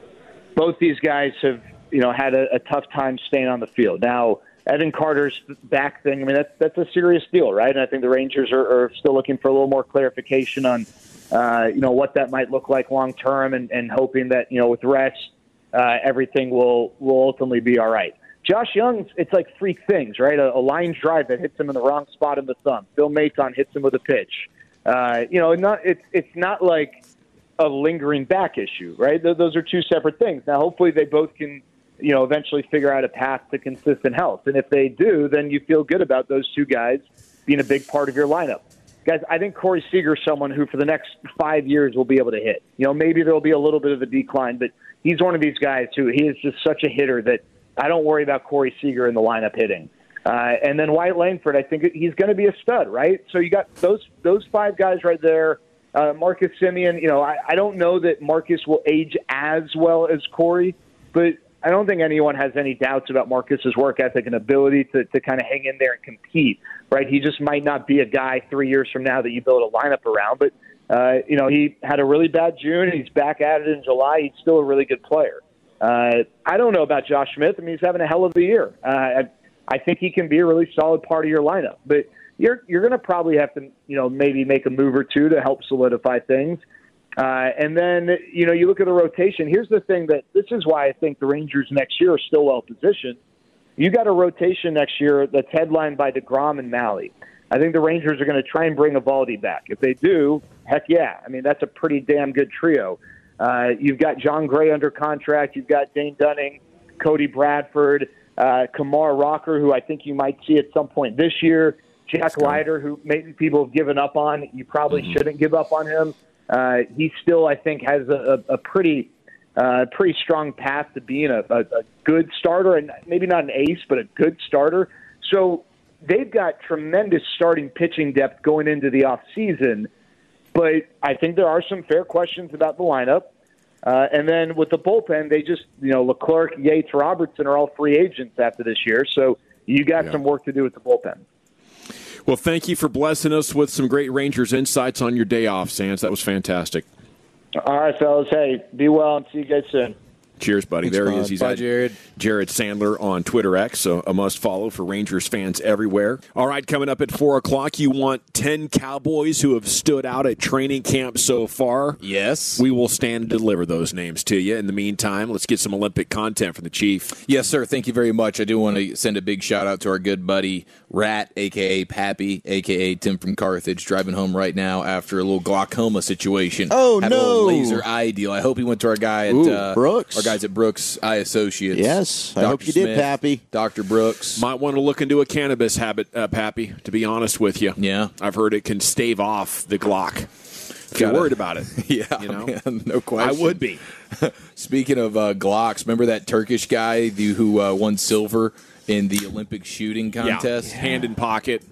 Both these guys have, you know, had a, a tough time staying on the field. Now, Evan Carter's back thing, I mean, that's that's a serious deal, right? And I think the Rangers are, are still looking for a little more clarification on, uh, you know, what that might look like long term, and, and hoping that, you know, with rest, uh, everything will will ultimately be all right. Josh Young's, it's like freak things, right? A, a line drive that hits him in the wrong spot in the thumb. Phil Maton hits him with a pitch. Uh, you know, not it's it's not like a lingering back issue, right? Th- those are two separate things. Now, hopefully they both can, you know, eventually figure out a path to consistent health. And if they do, then you feel good about those two guys being a big part of your lineup. Guys, I think Corey Seager is someone who for the next five years will be able to hit. You know, maybe there'll be a little bit of a decline, but he's one of these guys who he is just such a hitter that I don't worry about Corey Seager in the lineup hitting. Uh, and then Wyatt Langford, I think he's going to be a stud, right? So you got those those five guys right there. Uh, Marcus Semien, you know, I, I don't know that Marcus will age as well as Corey, but I don't think anyone has any doubts about Marcus's work ethic and ability to, to kind of hang in there and compete, right? He just might not be a guy three years from now that you build a lineup around, but, uh, you know, he had a really bad June, and he's back at it in July. He's still a really good player. Uh, I don't know about Josh Smith. I mean, he's having a hell of a year. Uh, I, I think he can be a really solid part of your lineup, but you're you're going to probably have to, you know, maybe make a move or two to help solidify things. Uh, and then, you know, you look at the rotation. Here's the thing that this is why I think the Rangers next year are still well positioned. You got a rotation next year that's headlined by deGrom and Mahle. I think the Rangers are going to try and bring Eovaldi back. If they do, heck yeah. I mean, that's a pretty damn good trio. Uh, you've got John Gray under contract. You've got Dane Dunning, Cody Bradford, uh, Kumar Rocker, who I think you might see at some point this year. Jack Leiter, who maybe people have given up on. You probably mm-hmm. shouldn't give up on him. Uh, he still, I think, has a, a, a pretty uh, pretty strong path to being a, a, a good starter, and maybe not an ace, but a good starter. So they've got tremendous starting pitching depth going into the offseason, but I think there are some fair questions about the lineup. Uh, and then with the bullpen, they just, you know, Leclerc, Yates, Robertson are all free agents after this year. So you got yeah. some work to do with the bullpen. Well, thank you for blessing us with some great Rangers insights on your day off, Sands. That was fantastic. All right, fellas. Hey, be well and see you guys soon. Cheers, buddy. Thanks, there Bob. he is. He's Bye, at Jared. Jared Sandler on Twitter X, so a must-follow for Rangers fans everywhere. All right, coming up at four o'clock, you want ten Cowboys who have stood out at training camp so far. Yes. We will stand and deliver those names to you. In the meantime, let's get some Olympic content from the Chief. Yes, sir. Thank you very much. I do want to send a big shout-out to our good buddy, Rat, a k a. Pappy, a k a. Tim from Carthage, driving home right now after a little glaucoma situation. Oh, Had no. a little laser eye deal. I hope he went to our guy at Ooh, uh, Brooks. Our guys at Brooks Eye Associates. Yes, I Doctor hope you Smith, did, Pappy. Doctor Brooks. Might want to look into a cannabis habit, uh, Pappy, to be honest with you. Yeah. I've heard it can stave off the Glock. If Gotta, you're worried about it. Yeah, you know? Man, no question. I would be. Speaking of uh, Glocks, remember that Turkish guy who uh, won silver in the Olympic shooting contest? Yeah. Hand in pocket.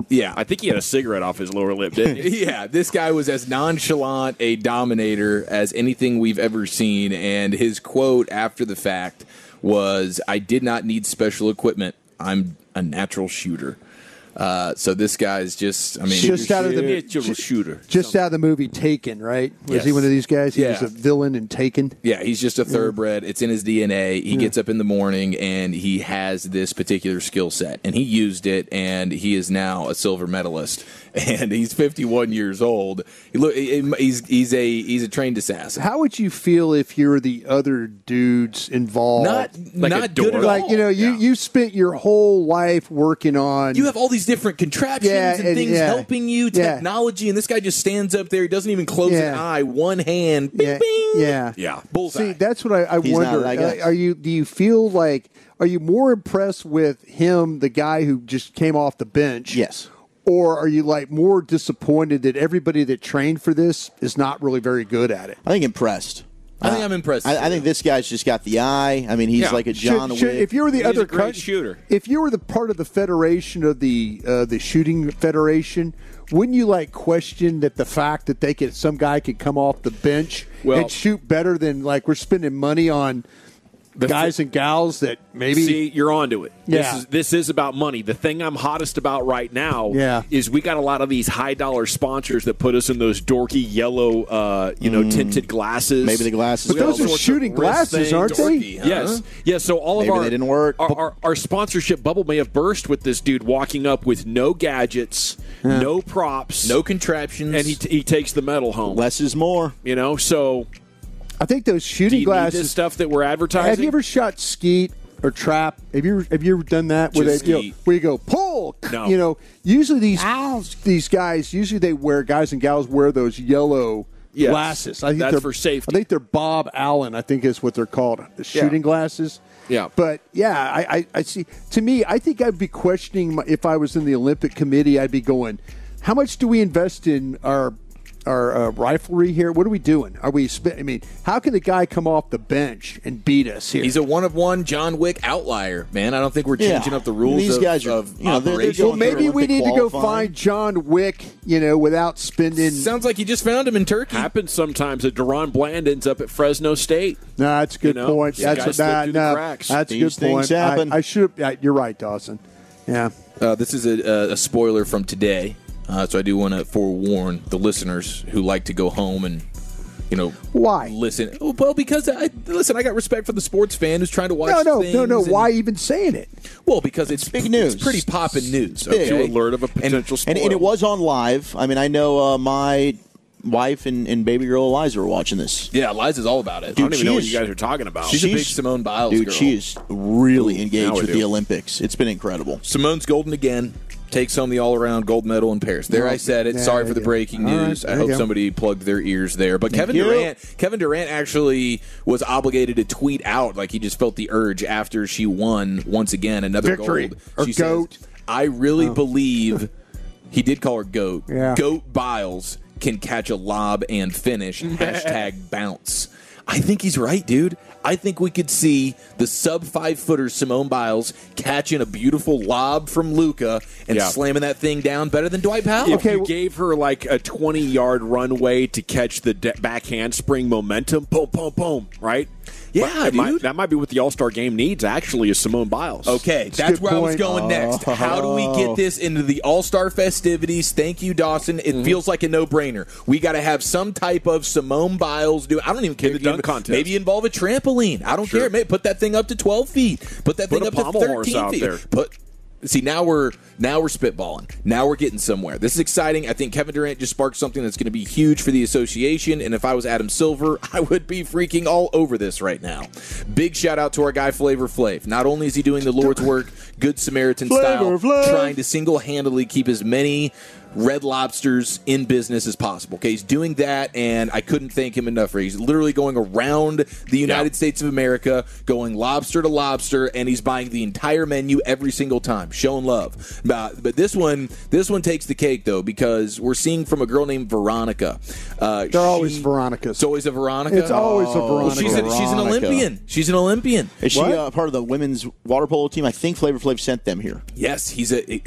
Yeah. I think he had a cigarette off his lower lip, didn't he? Yeah, this guy was as nonchalant a dominator as anything we've ever seen, and his quote after the fact was, "I did not need special equipment. I'm a natural shooter." Uh, so this guy's just, I mean, just out of the natural shooter. Just out of the movie Taken, right? Was Yes. he one of these guys? He Yeah. was a villain in Taken. Yeah, he's just a thoroughbred. It's in his D N A. He Yeah. gets up in the morning and he has this particular skill set, and he used it, and he is now a silver medalist. And he's fifty-one years old. He look, he's he's a he's a trained assassin. How would you feel if you're the other dudes involved? Not Like a not good at like all. you know, you, Yeah. you spent your whole life working on. You have all these different contraptions Yeah, and, and- things yeah. helping you, Yeah. technology, and this guy just stands up there. He doesn't even close Yeah. an eye, one hand, bing, yeah, bing. yeah, Yeah. Bullseye. See, that's what I, I He's not wonder. that guy. Uh, Are you? Do you feel like? Are you more impressed with him, the guy who just came off the bench? Yes. Or are you like more disappointed that everybody that trained for this is not really very good at it? I think impressed. I think I'm impressed. I, I think this guy's just got the eye. I mean, he's Yeah. like a John Should- should- Wick. if you were the He's other a great coun- shooter. if you were the part of the federation of the uh, the shooting federation, wouldn't you like question that the fact that they could some guy could come off the bench Well- and shoot better than like we're spending money on The guys th- and gals that maybe See, you're onto it. This Yeah. is this is about money. The thing I'm hottest about right now Yeah. is we got a lot of these high dollar sponsors that put us in those dorky yellow, uh, you know, tinted glasses. Maybe the glasses. But We those all are sorts of shooting wrist glasses, things. aren't they? Dorky, huh? Yes, yes. So all Maybe of our they didn't work. Our, our, our sponsorship bubble may have burst with this dude walking up with no gadgets, no props, no contraptions, and he t- he takes the medal home. Less is more. You know, so I think those do shooting you need glasses. this stuff that we're advertising? Have you ever shot skeet or trap? Have you have you ever done that where, Just they, you know, skeet. where you go pull? No. You know, usually these these guys usually they wear guys and gals wear those yellow Yes. glasses. I think That's they're for safety. I think they're Bob Allen. I think is what they're called. The shooting glasses. Yeah. But yeah, I, I, I see. To me, I think I'd be questioning my, if I was in the Olympic Committee. I'd be going, how much do we invest in our our uh, riflery here? What are we doing? Are we? Sp- I mean, how can the guy come off the bench and beat us here? he's a one of one John Wick outlier, man. I don't think we're changing Yeah. up the rules. These of, guys are- of you know, they're- they're operation. Well, maybe we Olympic need to go qualifying. find John Wick, you know, without spending. Sounds like you just found him in Turkey. Happens sometimes that Deron Bland ends up at Fresno State. No, that's a good You know, point. these That's guys a, slip nah, through the nah, cracks. that's a These good point. things happen. I, I should. Yeah, you're right, Dawson. Yeah. Uh, this is a, a spoiler from today, uh, so I do want to forewarn the listeners who like to go home and, you know, Why? listen. Oh, well, because I listen, I got respect for the sports fan who's trying to watch. No, no, things no, no. and- Why even saying it? Well, because it's big news. It's pretty poppin' news. big. Okay? To alert of a potential And, spoil. and it was on live. I mean, I know uh, my wife and, and baby girl Eliza were watching this. Yeah, Liza's all about it. I don't Dude, even know what she you is- guys are talking about. She's, a big Simone Biles Dude, girl. she is really Ooh, engaged now I with do. the Olympics. It's been incredible. Simone's golden again. Takes home the all-around gold medal in Paris. There, I said it. Yeah, Sorry there for the you go. breaking All right, news. there I you hope go. somebody plugged their ears there. But Kevin you. Durant, Kevin Durant actually was obligated to tweet out like he just felt the urge after she won once again another Victory. gold. Or She goat. says, "I really believe." He did call her goat. Yeah. Goat Biles can catch a lob and finish. Hashtag bounce. I think he's right, dude. I think we could see the sub five footer Simone Biles catching a beautiful lob from Luka and Yeah. slamming that thing down better than Dwight Powell. If you gave her like a twenty-yard runway to catch the de- back handspring momentum, boom, boom, boom, right? Yeah, But it might- dude. that might be what the All-Star game needs, actually, is Simone Biles. Okay, a that's good where I was point. going next. How do we get this into the All-Star festivities? Thank you, Dawson. It Mm-hmm. feels like a no-brainer. We got to have some type of Simone Biles do. I don't even care. the if you dunk inv- contest. Maybe involve a trampoline. I don't Sure. care. Maybe put that thing up to twelve feet. Put that Put thing a up to pommel horse thirteen out feet. there. Put. See, now we're now we're spitballing. Now we're getting somewhere. This is exciting. I think Kevin Durant just sparked something that's going to be huge for the association. And if I was Adam Silver, I would be freaking all over this right now. Big shout out to our guy Flavor Flav. Not only is he doing the Lord's work, Good Samaritan style, Flav. trying to single-handedly keep as many Red Lobsters in business as possible. Okay, he's doing that, and I couldn't thank him enough for it. He's literally going around the United Yeah. States of America, going lobster to lobster, and he's buying the entire menu every single time, showing love. But, but this one, this one takes the cake though, because we're seeing from a girl named Veronica. Uh, They're always she- Veronicas. It's always a Veronica. It's always a Oh, Well, Veronica. she's, a, she's an Veronica. Olympian. She's an Olympian. Is she What? uh, part of the women's water polo team? I think Flavor Flav sent them here. Yes, he's a.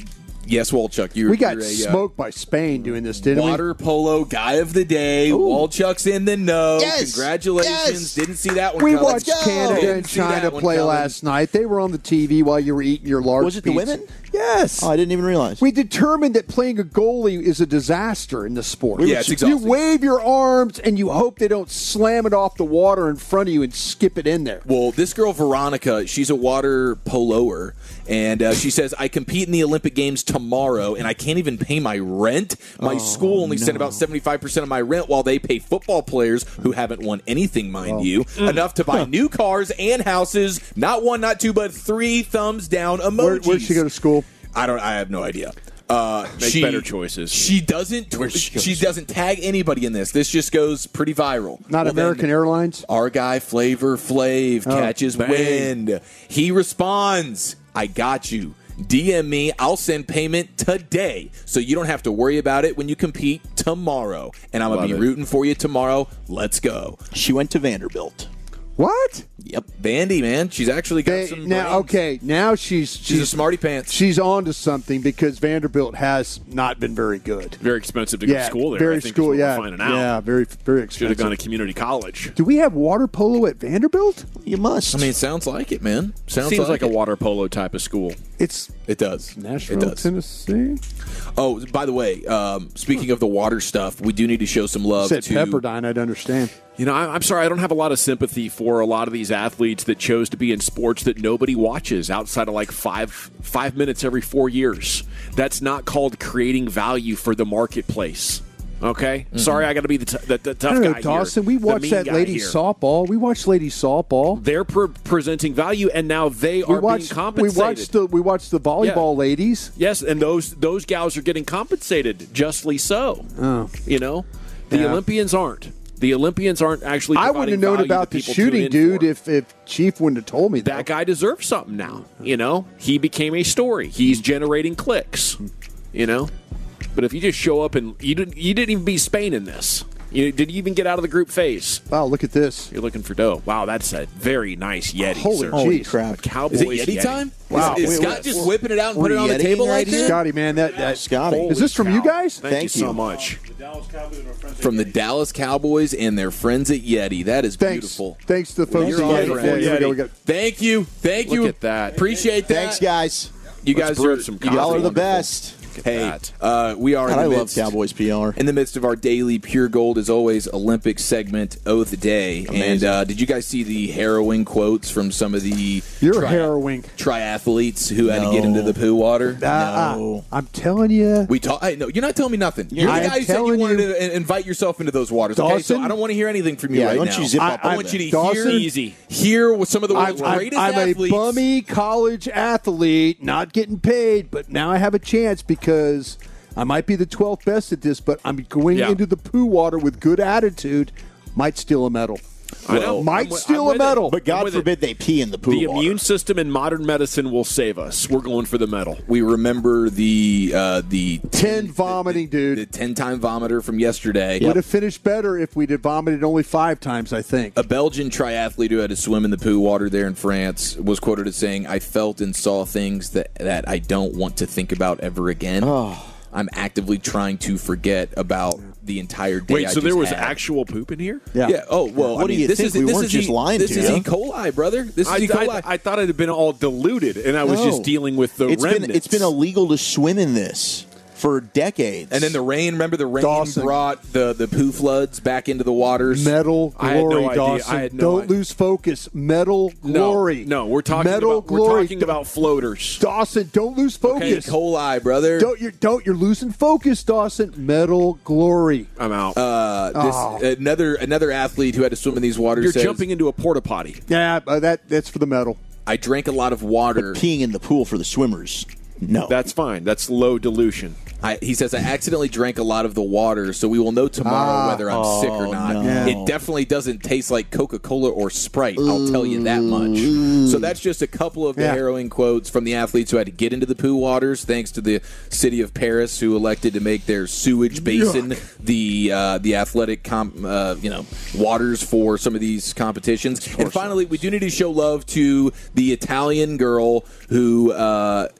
Yes, Walchuk. You're, we got you're a, smoked uh, by Spain doing this, didn't water we? Water polo guy of the day. Ooh. Walchuk's in the know. Yes. Congratulations. Yes. Didn't see that one We coming. watched Canada Didn't and see China that play one last night. They were on the T V while you were eating your large Was it the pizza. women? Yes. Oh, I didn't even realize. We determined that playing a goalie is a disaster in the sport. Yeah, it's you exhausting. wave your arms and you hope they don't slam it off the water in front of you and skip it in there. Well, this girl, Veronica, she's a water poloer, and uh, she says, I compete in the Olympic Games tomorrow, and I can't even pay my rent. My oh, school only no. sent about seventy-five percent of my rent while they pay football players who haven't won anything, mind oh. you, enough to buy new cars and houses. Not one, not two, but three thumbs down emojis. Where, where'd she go to school? I don't. I have no idea. Uh, Make she, better choices. She doesn't. Tw- she, she doesn't tag anybody in this. This just goes pretty viral. Not well, American Airlines. Our guy Flavor Flav Oh, catches bang. wind. He responds, "I got you. D M me. I'll send payment today, so you don't have to worry about it when you compete tomorrow. And I'm gonna be it. rooting for you tomorrow. Let's go." She went to Vanderbilt. What? Yep, Vandy, man. She's actually got They, some. now, brains. okay, now she's she's, She's a smarty pants. She's on to something because Vanderbilt has not been very good. Very expensive to go yeah, to school there. very I think school. is what Yeah, we're finding out. yeah, very very expensive. Should have gone to community college. Do we have water polo at Vanderbilt? You must. I mean, it sounds like it, man. Sounds Seems like, like, a it. water polo type of school. It's It does. Nashville, It does. Tennessee. Oh, by the way, um, speaking of the water stuff, we do need to show some love Said to Pepperdine. I'd understand. You know, I, I'm sorry, I don't have a lot of sympathy for a lot of these athletes that chose to be in sports that nobody watches outside of like five five minutes every four years. That's not called creating value for the marketplace. Okay, Mm-hmm. sorry, I got to be the, t- the, the I tough don't know, guy Dawson. here. We the watched mean that guy ladies here. softball. We watched ladies softball. They're pre- presenting value, and now they We are watched. being compensated. We watched the. We watched the volleyball ladies. Yes, and those those gals are getting compensated, justly so. Oh, You know, the Yeah. Olympians aren't. The Olympians aren't actually. I wouldn't have providing known value about that the people shooting tune in dude for. if, if Chief wouldn't have told me that. That guy deserves something now. You know, he became a story. He's generating clicks. You know, but if you just show up and you didn't, you didn't even beat Spain in this. You did you even get out of the group phase? Wow, look at this. You're looking for dough. Wow, that's a very nice Yeti. Holy sir. Holy jeez. crap. Cowboys Is it Yeti, time? Wow. Is, is Wait, Scott wait, just wait. whipping it out and We're putting it on the Yetiing table right right here? there? Scotty, man, that, that Scotty. is this from you guys? Thank, Thank you so you. much. From the Dallas Cowboys and their friends at Yeti. That is Thanks. beautiful. Thanks to the folks You're at on, Yeti. friend. Yeah, here we go. Yeti. We got- Thank you. Thank Look you. at that. Appreciate that. Thanks, guys. You Let's guys brew are some you guys Y'all are the wonderful. best. Hey, that. uh, we are God, in the I love midst, Cowboys P R. in the midst of our daily Pure Gold, as always, Olympic segment, Oath Day. Amazing. And uh, did you guys see the harrowing quotes from some of the You're tri- harrowing. triathletes who had No. to get into the poo water? Uh, uh, No. I'm telling you. We talk. I, no, you're not telling me nothing. You're I the am guy who said you telling wanted you- to uh, invite yourself into those waters. Okay, so Dawson? I don't want to hear anything from you Yeah, right don't now. you zip I- up I on want that. you to Dawson? hear Easy. hear what some of the I'm, world's I'm, greatest I'm a athletes. bummy college athlete, not getting paid, but now I have a chance because I might be the twelfth best at this, but I'm going Yeah. into the poo water with good attitude. Might steal a medal. I know. Might I'm wi- steal I'm a with it. medal. But I'm God with it. forbid they pee in the pool The water. immune system in modern medicine will save us. We're going for the medal. We remember the uh, the ten vomiting, dude. the ten-time vomiter from yesterday. Would have finished better if we'd have vomited only five times, I think. A Belgian triathlete who had to swim in the poo water there in France was quoted as saying, "I felt and saw things that, that I don't want to think about ever again. Oh. I'm actively trying to forget about the entire day." Wait, I so just there was had." actual poop in here? Yeah. Yeah. Oh well. What I do mean, you this think? is We this weren't is just e, lying This to is you. E. coli, brother. This is I, E. coli. I, I thought it had been all diluted, and I was No. just dealing with the It's remnants. been it's been illegal to swim in this for decades. and then the rain. Remember the rain Dawson. brought the the poo floods back into the waters. Medal I had no glory, idea. Dawson. I had no Don't idea. lose focus. Medal no, glory. No, we're talking Medal about glory. we're talking about floaters. Dawson, don't lose E. focus. coli, brother. Don't you're don't you're losing focus, Dawson. Medal glory. I'm out. Uh, this, Oh. Another another athlete who had to swim in these waters. You're says, jumping into a porta potty. Yeah, uh, that that's for the medal. I drank a lot of water. peeing in the pool for the swimmers. No. That's fine. That's low dilution. I, he says, I accidentally drank a lot of the water, so we will know tomorrow Ah. whether I'm sick or not. no. Yeah. It definitely doesn't taste like Coca-Cola or Sprite, I'll tell you that much. So that's just a couple of the Yeah. harrowing quotes from the athletes who had to get into the poo waters, thanks to the city of Paris, who elected to make their sewage basin the uh, the athletic com- uh, you know waters for some of these competitions. And finally, we do need to show love to the Italian girl who... Uh,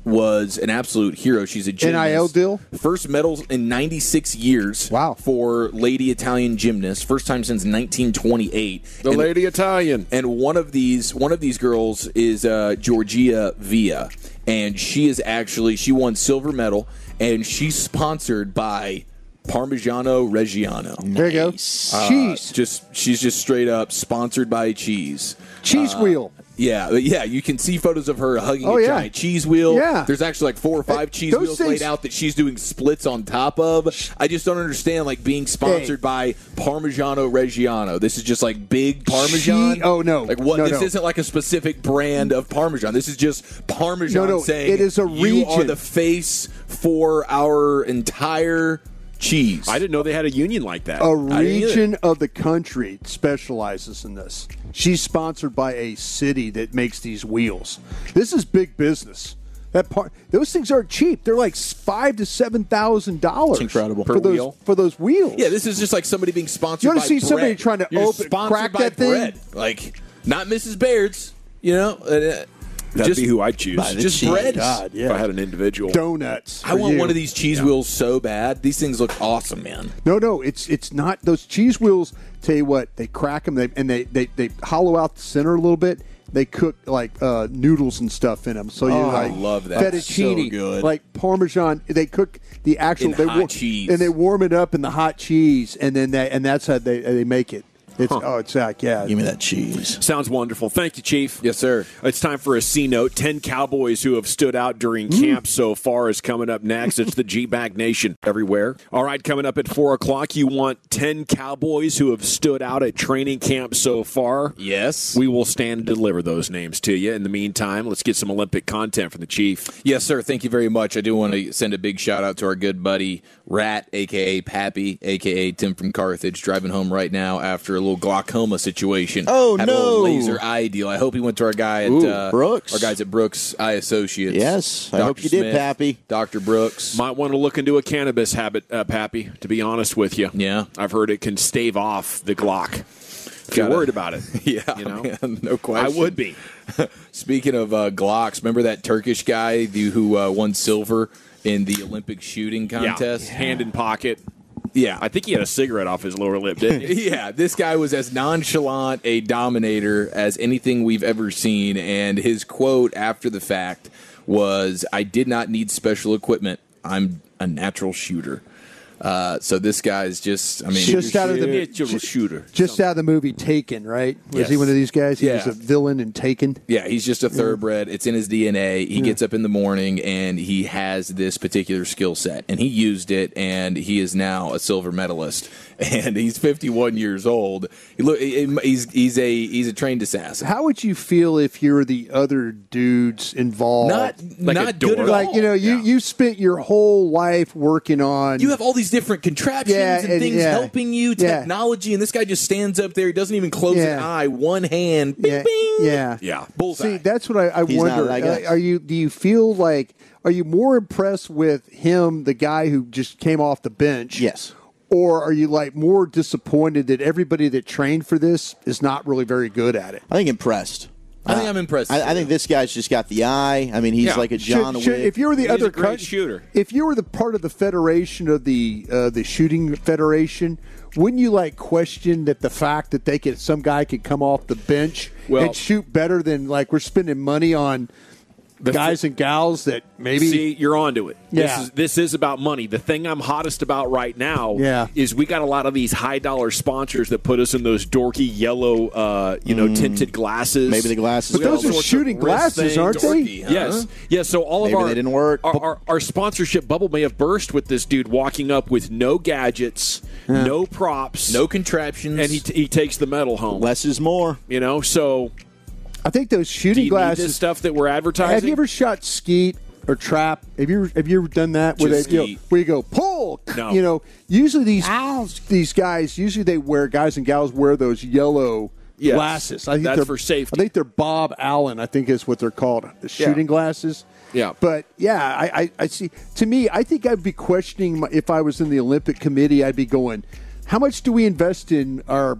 was an absolute hero. She's a gymnast. N I L deal? First medals in ninety-six years. Wow. For lady Italian gymnasts. First time since nineteen twenty-eight. The and, lady Italian. And one of these one of these girls is uh, Georgia Via. And she is actually, she won silver medal, and she's sponsored by Parmigiano Reggiano. There you go. Uh, Cheese. Just she's just straight up sponsored by cheese. Cheese Uh, wheel. Yeah, yeah. You can see photos of her hugging Oh, a yeah. giant cheese wheel. Yeah. There's actually like four or five cheese those wheels things- laid out that she's doing splits on top of. I just don't understand like being sponsored by Parmigiano Reggiano. This is just like big Parmesan. She- oh, no. Like what? No, this no. isn't like a specific brand of Parmesan. This is just Parmesan No, no, saying it is a you are region. the face for our entire cheese. I didn't know they had a union like that. A I didn't either. region of the country specializes in this. She's sponsored by a city that makes these wheels. This is big business. That part, those things aren't cheap. They're like five to seven thousand dollars. It's incredible. for Per those wheel? for those wheels. Yeah, this is just like somebody being sponsored You wanna by see bread. somebody trying to You're open- sponsored crack by that thing? bread. Like, not Missus Baird's, you know? Uh, That'd just, be who I'd choose. By the Just cheese. bread. God, If I yeah. had an individual. Donuts. I for want you. one of these cheese wheels so bad. These things look awesome, man. No, no, it's it's not those cheese wheels. Tell you what, they crack them they, and they, they they hollow out the center a little bit. They cook like uh, noodles and stuff in them. So you Oh, like I love that. fettuccine, So good. like Parmesan. They cook the actual In they hot war- cheese. and they warm it up in the hot cheese, and then they, and that's how they they make it. It's Huh. oh, it's like yeah. Give me that cheese. Sounds wonderful. Thank you, Chief. Yes, sir. It's time for a C note. Ten Cowboys who have stood out during camp so far is coming up next. It's the G-Bag Nation everywhere. All right, coming up at four o'clock, you want ten Cowboys who have stood out at training camp so far. Yes. We will stand and deliver those names to you. In the meantime, let's get some Olympic content from the Chief. Yes, sir. Thank you very much. I do want to send a big shout out to our good buddy Rat, a k a. Pappy, a k a. Tim from Carthage, driving home right now after a little glaucoma situation. Oh, Had no. a little laser eye deal. I hope he went to our guy at Ooh, uh, Brooks. Our guys at Brooks Eye Associates. Yes, I Doctor hope you did, Smith, Pappy. Doctor Brooks. Might want to look into a cannabis habit, uh, Pappy, to be honest with you. Yeah. I've heard it can stave off the Glock. If you're Gotta- worried about it. Yeah, You know? man, no question. I would be. Speaking of uh, Glocks, remember that Turkish guy the, who uh, won silver in the Olympic shooting contest? Yeah. Hand in pocket. Yeah. I think he had a cigarette off his lower lip, didn't he? Yeah, this guy was as nonchalant a dominator as anything we've ever seen, and his quote after the fact was, "I did not need special equipment. I'm a natural shooter." Uh, so this guy's just, I mean, Just out of the Natural shooter. just out of the movie Taken, right? Was he Yes. one of these guys? He Yeah. was a villain in Taken. yeah, he's just a thoroughbred. It's in his D N A. He gets up in the morning and he has this particular skill set, and he used it, and he is now a silver medalist. And he's fifty-one years old. He look, he- he's he's a he's a trained assassin. How would you feel if you're the other dudes involved? Not Like a not good door. at like all. you know, you Yeah. you spent your whole life working on. You have all these different contraptions Yeah, and and- things yeah. helping you, Yeah. technology, and this guy just stands up there. He doesn't even close an Yeah. eye, one hand, bing, yeah, bing. yeah, Yeah. Bullseye. See, that's what I, I He's wonder. not like Uh, us. are you? Do you feel like? Are you more impressed with him, the guy who just came off the bench? Yes. Or are you like more disappointed that everybody that trained for this is not really very good at it? I think impressed. I think I'm impressed. I, I think this guy's just got the eye. I mean, he's Yeah. like a John Should- should- Wick. if you were the He's other a great coun- shooter. if you were the part of the federation of the uh, the shooting federation, wouldn't you like question that the fact that they could some guy could come off the bench Well- and shoot better than like we're spending money on guys and gals that maybe See, you're onto it. Yeah. This is this is about money. The thing I'm hottest about right now Yeah. is we got a lot of these high dollar sponsors that put us in those dorky yellow uh, you know, tinted glasses. Maybe the glasses But We got those all are sorts of shooting wrist glasses, things. aren't they? Dorky, huh? Yes. Yes, so all Maybe of our they didn't work. Our, our, our sponsorship bubble may have burst with this dude walking up with no gadgets, no props, no contraptions, and he t- he takes the medal home. Less is more. You know, so I think those do shooting you need glasses this stuff that we're advertising? Have you ever shot skeet or trap? Have you have you ever done that where, Just they, you know, skeet. where you go pull? No. You know, usually these these guys usually they wear guys and gals wear those yellow Yes. glasses. I think That's they're for safety. I think they're Bob Allen. I think is what they're called, the shooting glasses. Yeah. But yeah, I, I, I see. To me, I think I'd be questioning my, if I was in the Olympic Committee. I'd be going, how much do we invest in our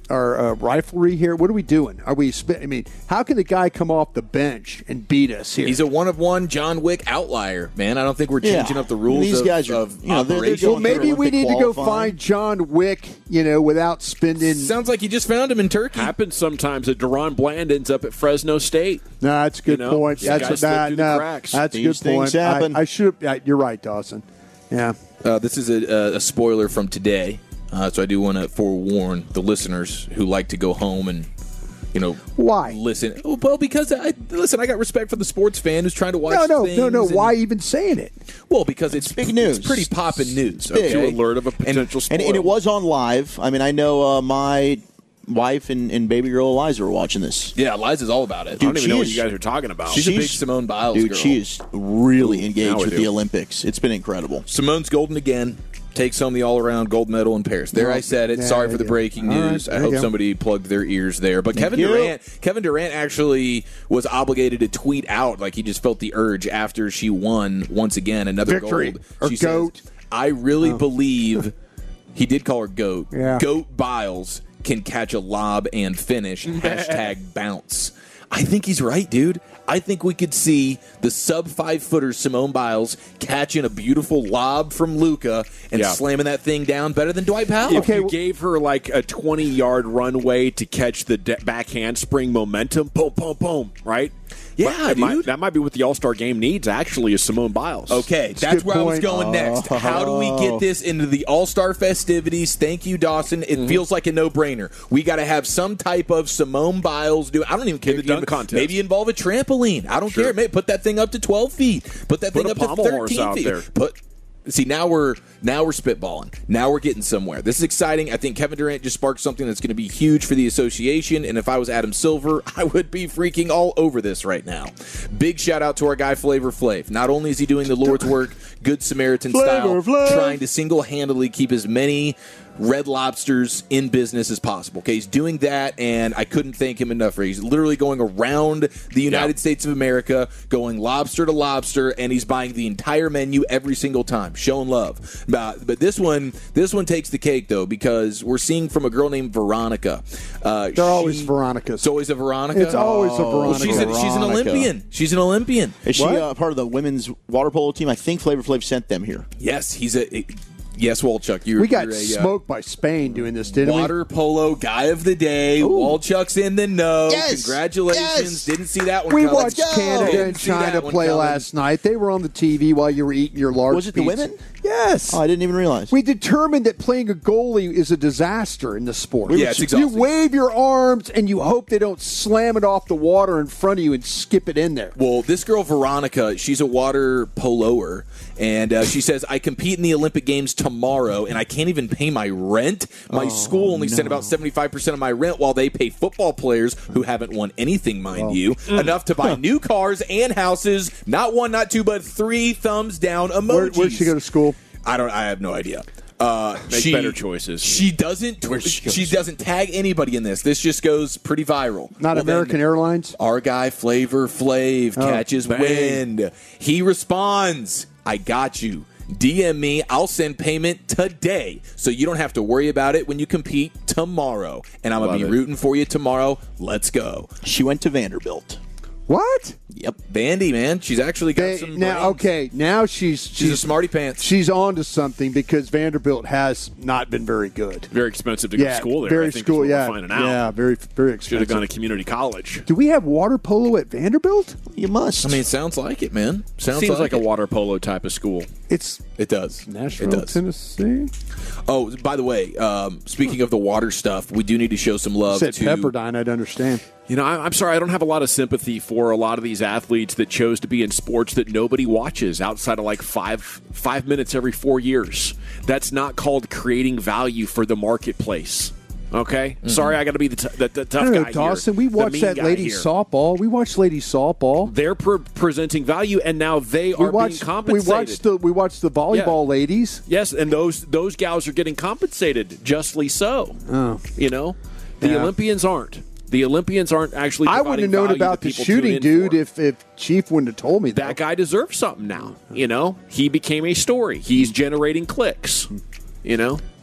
our uh, riflery here? What are we doing? Are we? Sp- I mean, how can the guy come off the bench and beat us here? He's a one of one John Wick outlier, man. I don't think we're changing Yeah. up the rules. These of, guys are- of you know, they're- they're operation. Well, maybe we need to go find John Wick, you know, without spending. Sounds like you just found him in Turkey. Happens sometimes that Deron Bland ends up at Fresno State. No, that's a good You know, point. the That's guy a, slipped nah, through the no, cracks. that's a These good point. things happen. I, I should have. Yeah, you're right, Dawson. Yeah. Uh, this is a, a spoiler from today, uh, so I do want to forewarn the listeners who like to go home and, you know, why listen. Oh, well, because I listen. I got respect for the sports fan who's trying to watch. No, no, things no, no. and- Why even saying it? Well, because it's, big news. It's pretty poppin' news. big. Okay? To alert of a potential And, and it spoil. was on live. I mean, I know uh, my wife and, and baby girl Eliza were watching this. Yeah, Liza's all about it. I don't Dude, even know she what is- you guys are talking about. She's a big Simone Biles Dude, girl. she is really Now engaged we with do. the Olympics. It's been incredible. Simone's golden again. Takes home the all-around gold medal in Paris. There, Oh, I said it. yeah, Sorry there for the you go. breaking All right, news. I there you hope go. somebody plugged their ears there. But Thank Kevin you. Durant, Kevin Durant actually was obligated to tweet out like he just felt the urge after she won once again another Victory. gold. Or She goat. says, "I really Oh. believe." He did call her goat. Yeah. Goat Biles can catch a lob and finish. Hashtag bounce. I think he's right, dude. I think we could see the sub five footer Simone Biles catching a beautiful lob from Luka and Yeah. slamming that thing down better than Dwight Powell. If Okay, you well- gave her like a twenty-yard runway to catch the de- back handspring momentum, boom, boom, boom, right? Yeah, But it might- dude. that might be what the All-Star game needs, actually, is Simone Biles. Okay, a that's good where I was point. going next. How do we get this into the All-Star festivities? Thank you, Dawson. It feels like a no-brainer. We got to have some type of Simone Biles do. I don't even care. the if you dunk contest. Maybe involve a trampoline. I don't Sure. care. Maybe put that thing up to twelve feet. Put that Put thing a up to pommel horse thirteen out feet. there. Put. See, now we're now we're spitballing. Now we're getting somewhere. This is exciting. I think Kevin Durant just sparked something that's going to be huge for the association. And if I was Adam Silver, I would be freaking all over this right now. Big shout out to our guy Flavor Flav. Not only is he doing the Lord's work, Good Samaritan style, Flavor Flav. trying to single-handedly keep as many Red Lobsters in business as possible. Okay, he's doing that, and I couldn't thank him enough for it. He's literally going around the United Yeah. States of America, going lobster to lobster, and he's buying the entire menu every single time, showing love. But, but this one, this one takes the cake though, because we're seeing from a girl named Veronica. Uh, They're always she- Veronicas. It's always a Veronica. It's always a Well, Veronica. she's, a, she's an Veronica. Olympian. She's an Olympian. Is she What? uh, part of the women's water polo team? I think Flavor Flav sent them here. Yes, he's a. Yes, Walchuk. You're, we got you're a, uh, smoked by Spain doing this, didn't Water polo guy of the day. Walchuk's in the know. Yes. Congratulations. Yes. Didn't see that one we? We coming. watched Let's go. Canada Didn't and see China that one play coming. last night. They were on the T V while you were eating your large Was it the pizza. women? Yes. Oh, I didn't even realize. We determined that playing a goalie is a disaster in the sport. Yeah, it's you exhausting. wave your arms and you hope they don't slam it off the water in front of you and skip it in there. Well, this girl, Veronica, she's a water poloer, and uh, she says, I compete in the Olympic Games tomorrow, and I can't even pay my rent. My Oh, school only sent about seventy-five percent of my rent, while they pay football players who haven't won anything, mind you, enough to buy new cars and houses. Not one, not two, but three thumbs down emojis. Where, where'd she go to school? I don't. I have no idea. Uh, Make she, better choices. She doesn't. Tw- she she, goes. doesn't tag anybody in this. This just goes pretty viral. Not Well, American then Airlines? Our guy Flavor Flav Oh, catches bang. wind. He responds, "I got you. D M me. I'll send payment today, so you don't have to worry about it when you compete tomorrow. And I'm gonna Love be it. rooting for you tomorrow. Let's go." She went to Vanderbilt. What? Yep, Vandy, man. She's actually got They, some. now, brains. okay, now she's she's, She's a smarty pants. She's on to something because Vanderbilt has not been very good. Very expensive to go yeah, to school there. very I think school. is what Yeah, we're finding out. yeah, very very expensive. Should have gone to community college. Do we have water polo at Vanderbilt? You must. I mean, it sounds like it, man. Sounds Seems like, like, a it. water polo type of school. It's It does. Nashville, It does. Tennessee. Oh, by the way, um, speaking of the water stuff, we do need to show some love Said to Pepperdine, I'd understand. You know, I, I'm sorry, I don't have a lot of sympathy for a lot of these athletes that chose to be in sports that nobody watches outside of like five five minutes every four years. That's not called creating value for the marketplace. Okay, Mm-hmm. sorry, I got to be the, t- the, the I tough don't know, guy Dawson. here, We the watched mean that guy ladies here. softball. We watched ladies softball. They're pre- presenting value, and now they We are watched. being compensated. We watched the. We watched the volleyball Yeah. ladies. Yes, and those those gals are getting compensated, justly so. Oh, You know, the Yeah. Olympians aren't. The Olympians aren't actually. I providing wouldn't have known value about that the people tune shooting, in dude, for. if if Chief wouldn't have told me That guy deserves something now. You know, he became a story. He's generating clicks. You know,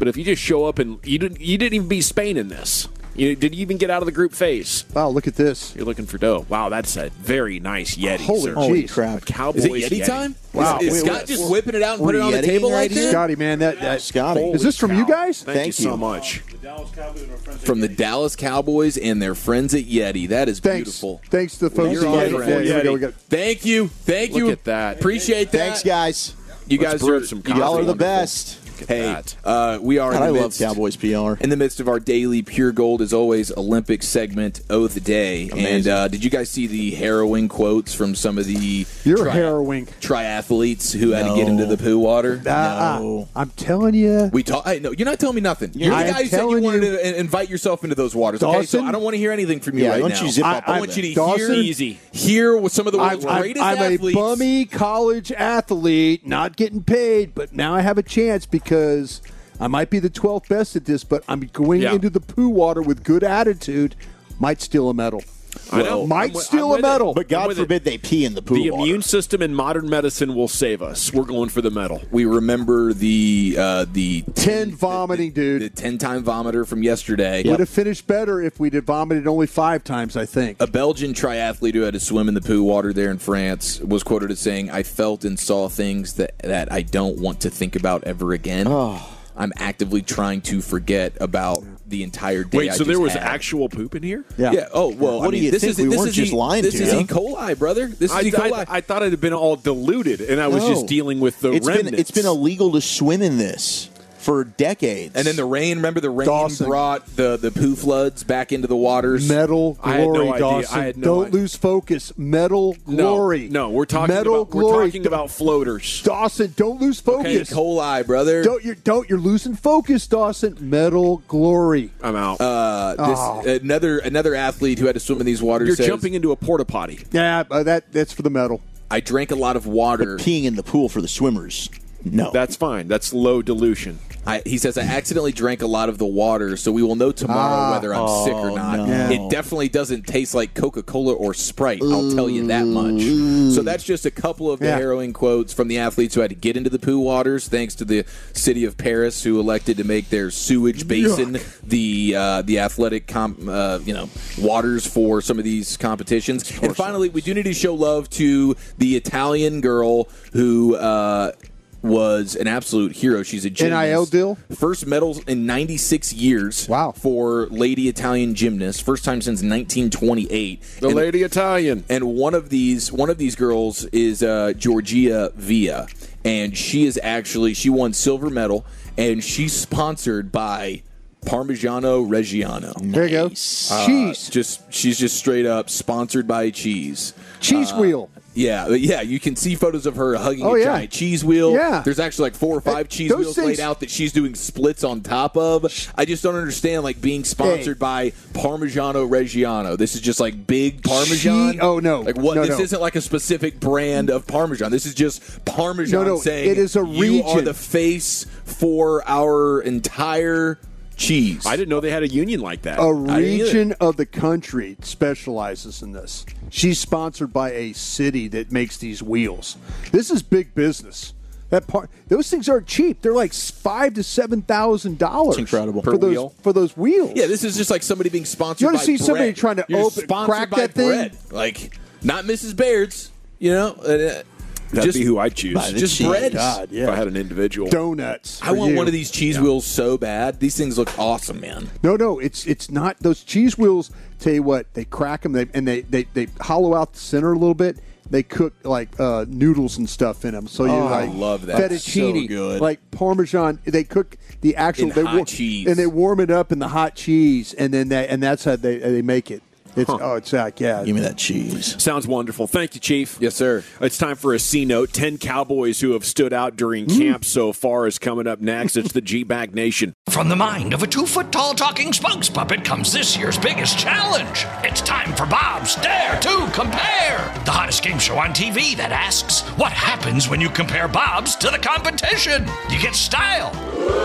But if you just show up and you didn't, you didn't even beat Spain in this. You, did you even get out of the group phase? Wow, look at this. You're looking for dough. Wow, that's a very nice Yeti. Holy, sir. holy crap. Cowboys Is it Yeti, Yeti time? Wow. Is, is Wait, Scott wait, just we're- whipping it out and we're putting it on the Yetiing table right right here? there? Scotty, man, that, that Scotty. Is this from cow. you guys? Thank, Thank you so you. much. From the Dallas Cowboys and their friends at Yeti. That is Thanks. beautiful. Thanks to the folks You're at on Yeti. brand. Yeah, here we go. Yeti. We got- Thank you. Thank you. Look at that. Appreciate that. Thanks, guys. You Let's guys brew are some you coffee. Y'all are the wonderful. best. Hey, that. uh, we are God, in I the love midst, Cowboys P R. in the midst of our daily Pure Gold, as always, Olympic segment, Oath Day. Amazing. And uh, did you guys see the harrowing quotes from some of the You're tri- harrowing. triathletes who had to No. get into the poo water? Ah, No. ah, I'm telling you. We talk. Hey, no, you're not telling me nothing. You're I the am guy who said you telling wanted you- to invite yourself into those waters. Okay, so Dawson? I don't want to hear anything from you Yeah, right why now. don't you zip I, up I a want bit. you to Dawson? hear Easy. hear what some of the I'm, world's I'm, greatest I'm a athletes. bummy college athlete, not getting paid, but now I have a chance because I might be the twelfth best at this, but I'm going Yeah. into the poo water with good attitude. Might steal a medal. I know. Might I'm wi- steal I'm a with it. medal. But I'm God with it. forbid they pee in the pool The water. immune system in modern medicine will save us. We're going for the medal. We remember the uh, the ten vomiting, dude. the ten time vomiter from yesterday. Would have finished better if we'd have vomited only five times, I think. A Belgian triathlete who had to swim in the poo water there in France was quoted as saying, "I felt and saw things that, that I don't want to think about ever again. I'm actively trying to forget about the entire day." Wait, I so just there was had." actual poop in here? Yeah. Yeah. Oh well. What I do mean, you this think? is We this weren't is just e, lying This to is you. E. coli, brother. This is I, E. coli. I, I thought it had been all diluted, and I was No. just dealing with the It's remnants. been it's been illegal to swim in this for decades. and then the rain. Remember the rain Dawson. brought the the poo floods back into the waters. Medal I had no glory, idea. Dawson. I had no Don't idea. lose focus. Medal no, glory. No, we're talking Medal about we're glory. talking about floaters. Dawson, don't lose E. focus. coli, brother. Don't you're don't you're losing focus, Dawson. Medal glory. I'm out. Uh, this, Oh. Another another athlete who had to swim in these waters You're says, jumping into a porta potty. Yeah, uh, that that's for the medal. I drank a lot of water. peeing in the pool for the swimmers. No. That's fine. That's low dilution. I, he says, I accidentally drank a lot of the water, so we will know tomorrow Ah. whether I'm sick or Oh, not. no. Yeah. It definitely doesn't taste like Coca-Cola or Sprite, I'll tell you that much. So that's just a couple of the Yeah. harrowing quotes from the athletes who had to get into the poo waters, thanks to the city of Paris, who elected to make their sewage basin the uh, the athletic com- uh, you know waters for some of these competitions. And finally, we do need to show love to the Italian girl who uh, was an absolute hero. She's a N gymnast. I L deal? First medals in ninety-six years. Wow. For lady Italian gymnasts. First time since nineteen twenty-eight. The and, lady Italian. And one of these one of these girls is uh, Georgia Via, and she is actually she won silver medal, and she's sponsored by Parmigiano Reggiano. There you go. Uh, Cheese. Just she's just straight up sponsored by cheese. Cheese Uh, wheel. Yeah, yeah, you can see photos of her hugging Oh, a yeah. giant cheese wheel. Yeah. There's actually like four or five cheese those wheels things- laid out that she's doing splits on top of. I just don't understand like being sponsored by Parmigiano Reggiano. This is just like big Parmesan. She- oh, no. Like what? No, this no. isn't like a specific brand of Parmesan. This is just Parmesan No, no, saying it is a you are region. the face for our entire cheese. I didn't know they had a union like that. A I didn't either. region of the country specializes in this. She's sponsored by a city that makes these wheels. This is big business. That part, those things aren't cheap. They're like five to seven thousand dollars. It's incredible. for Per those wheel? for those wheels. Yeah, this is just like somebody being sponsored You wanna by see somebody bread. trying to You're open- sponsored crack by that thing? bread. Like, not Missus Baird's, you know? Uh, That'd just, be who I'd choose. By the just cheese. bread. God, yeah. If I had an individual. Donuts. I for want you. one of these cheese wheels so bad. These things look awesome, man. No, no, it's it's not those cheese wheels. Tell you what, they crack them they, and they, they they hollow out the center a little bit. They cook like uh, noodles and stuff in them. So you Oh, I like love that. fettuccine, So good. like Parmesan. They cook the actual In they hot war- cheese. and they warm it up in the hot cheese, and then that and that's how they they make it. It's oh, it's like yeah. Give me that cheese. Sounds wonderful. Thank you, Chief. Yes, sir. It's time for a C note. Ten Cowboys who have stood out during camp so far is coming up next. It's the G-Bag Nation. From the mind of a two-foot-tall talking spokes puppet comes this year's biggest challenge. It's time for Bob's Dare to Compare, the hottest game show on T V that asks, what happens when you compare Bob's to the competition? You get style.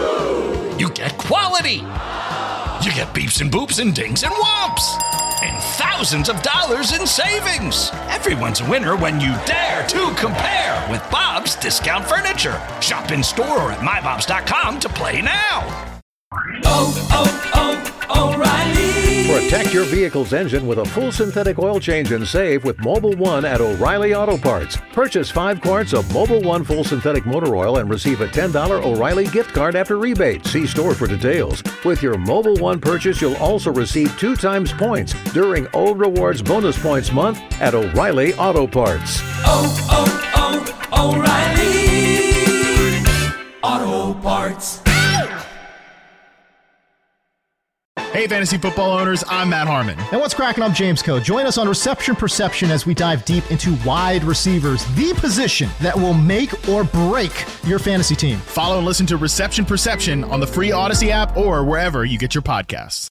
You get quality. You get beeps and boops and dings and whomps. And thousands of dollars in savings. Everyone's a winner when you dare to compare with Bob's Discount Furniture. Shop in store or at my bobs dot com to play now. Oh, oh, oh, O'Reilly. Protect your vehicle's engine with a full synthetic oil change and save with Mobil one at O'Reilly Auto Parts. Purchase five quarts of Mobil one full synthetic motor oil and receive a ten dollars O'Reilly gift card after rebate. See store for details. With your Mobil one purchase, you'll also receive two times points during O Rewards Bonus Points Month at O'Reilly Auto Parts. Oh, oh, oh, O'Reilly Auto Parts. Hey, fantasy football owners, I'm Matt Harmon. And what's cracking? I'm James Coe. Join us on Reception Perception as we dive deep into wide receivers, the position that will make or break your fantasy team. Follow and listen to Reception Perception on the free Odyssey app or wherever you get your podcasts.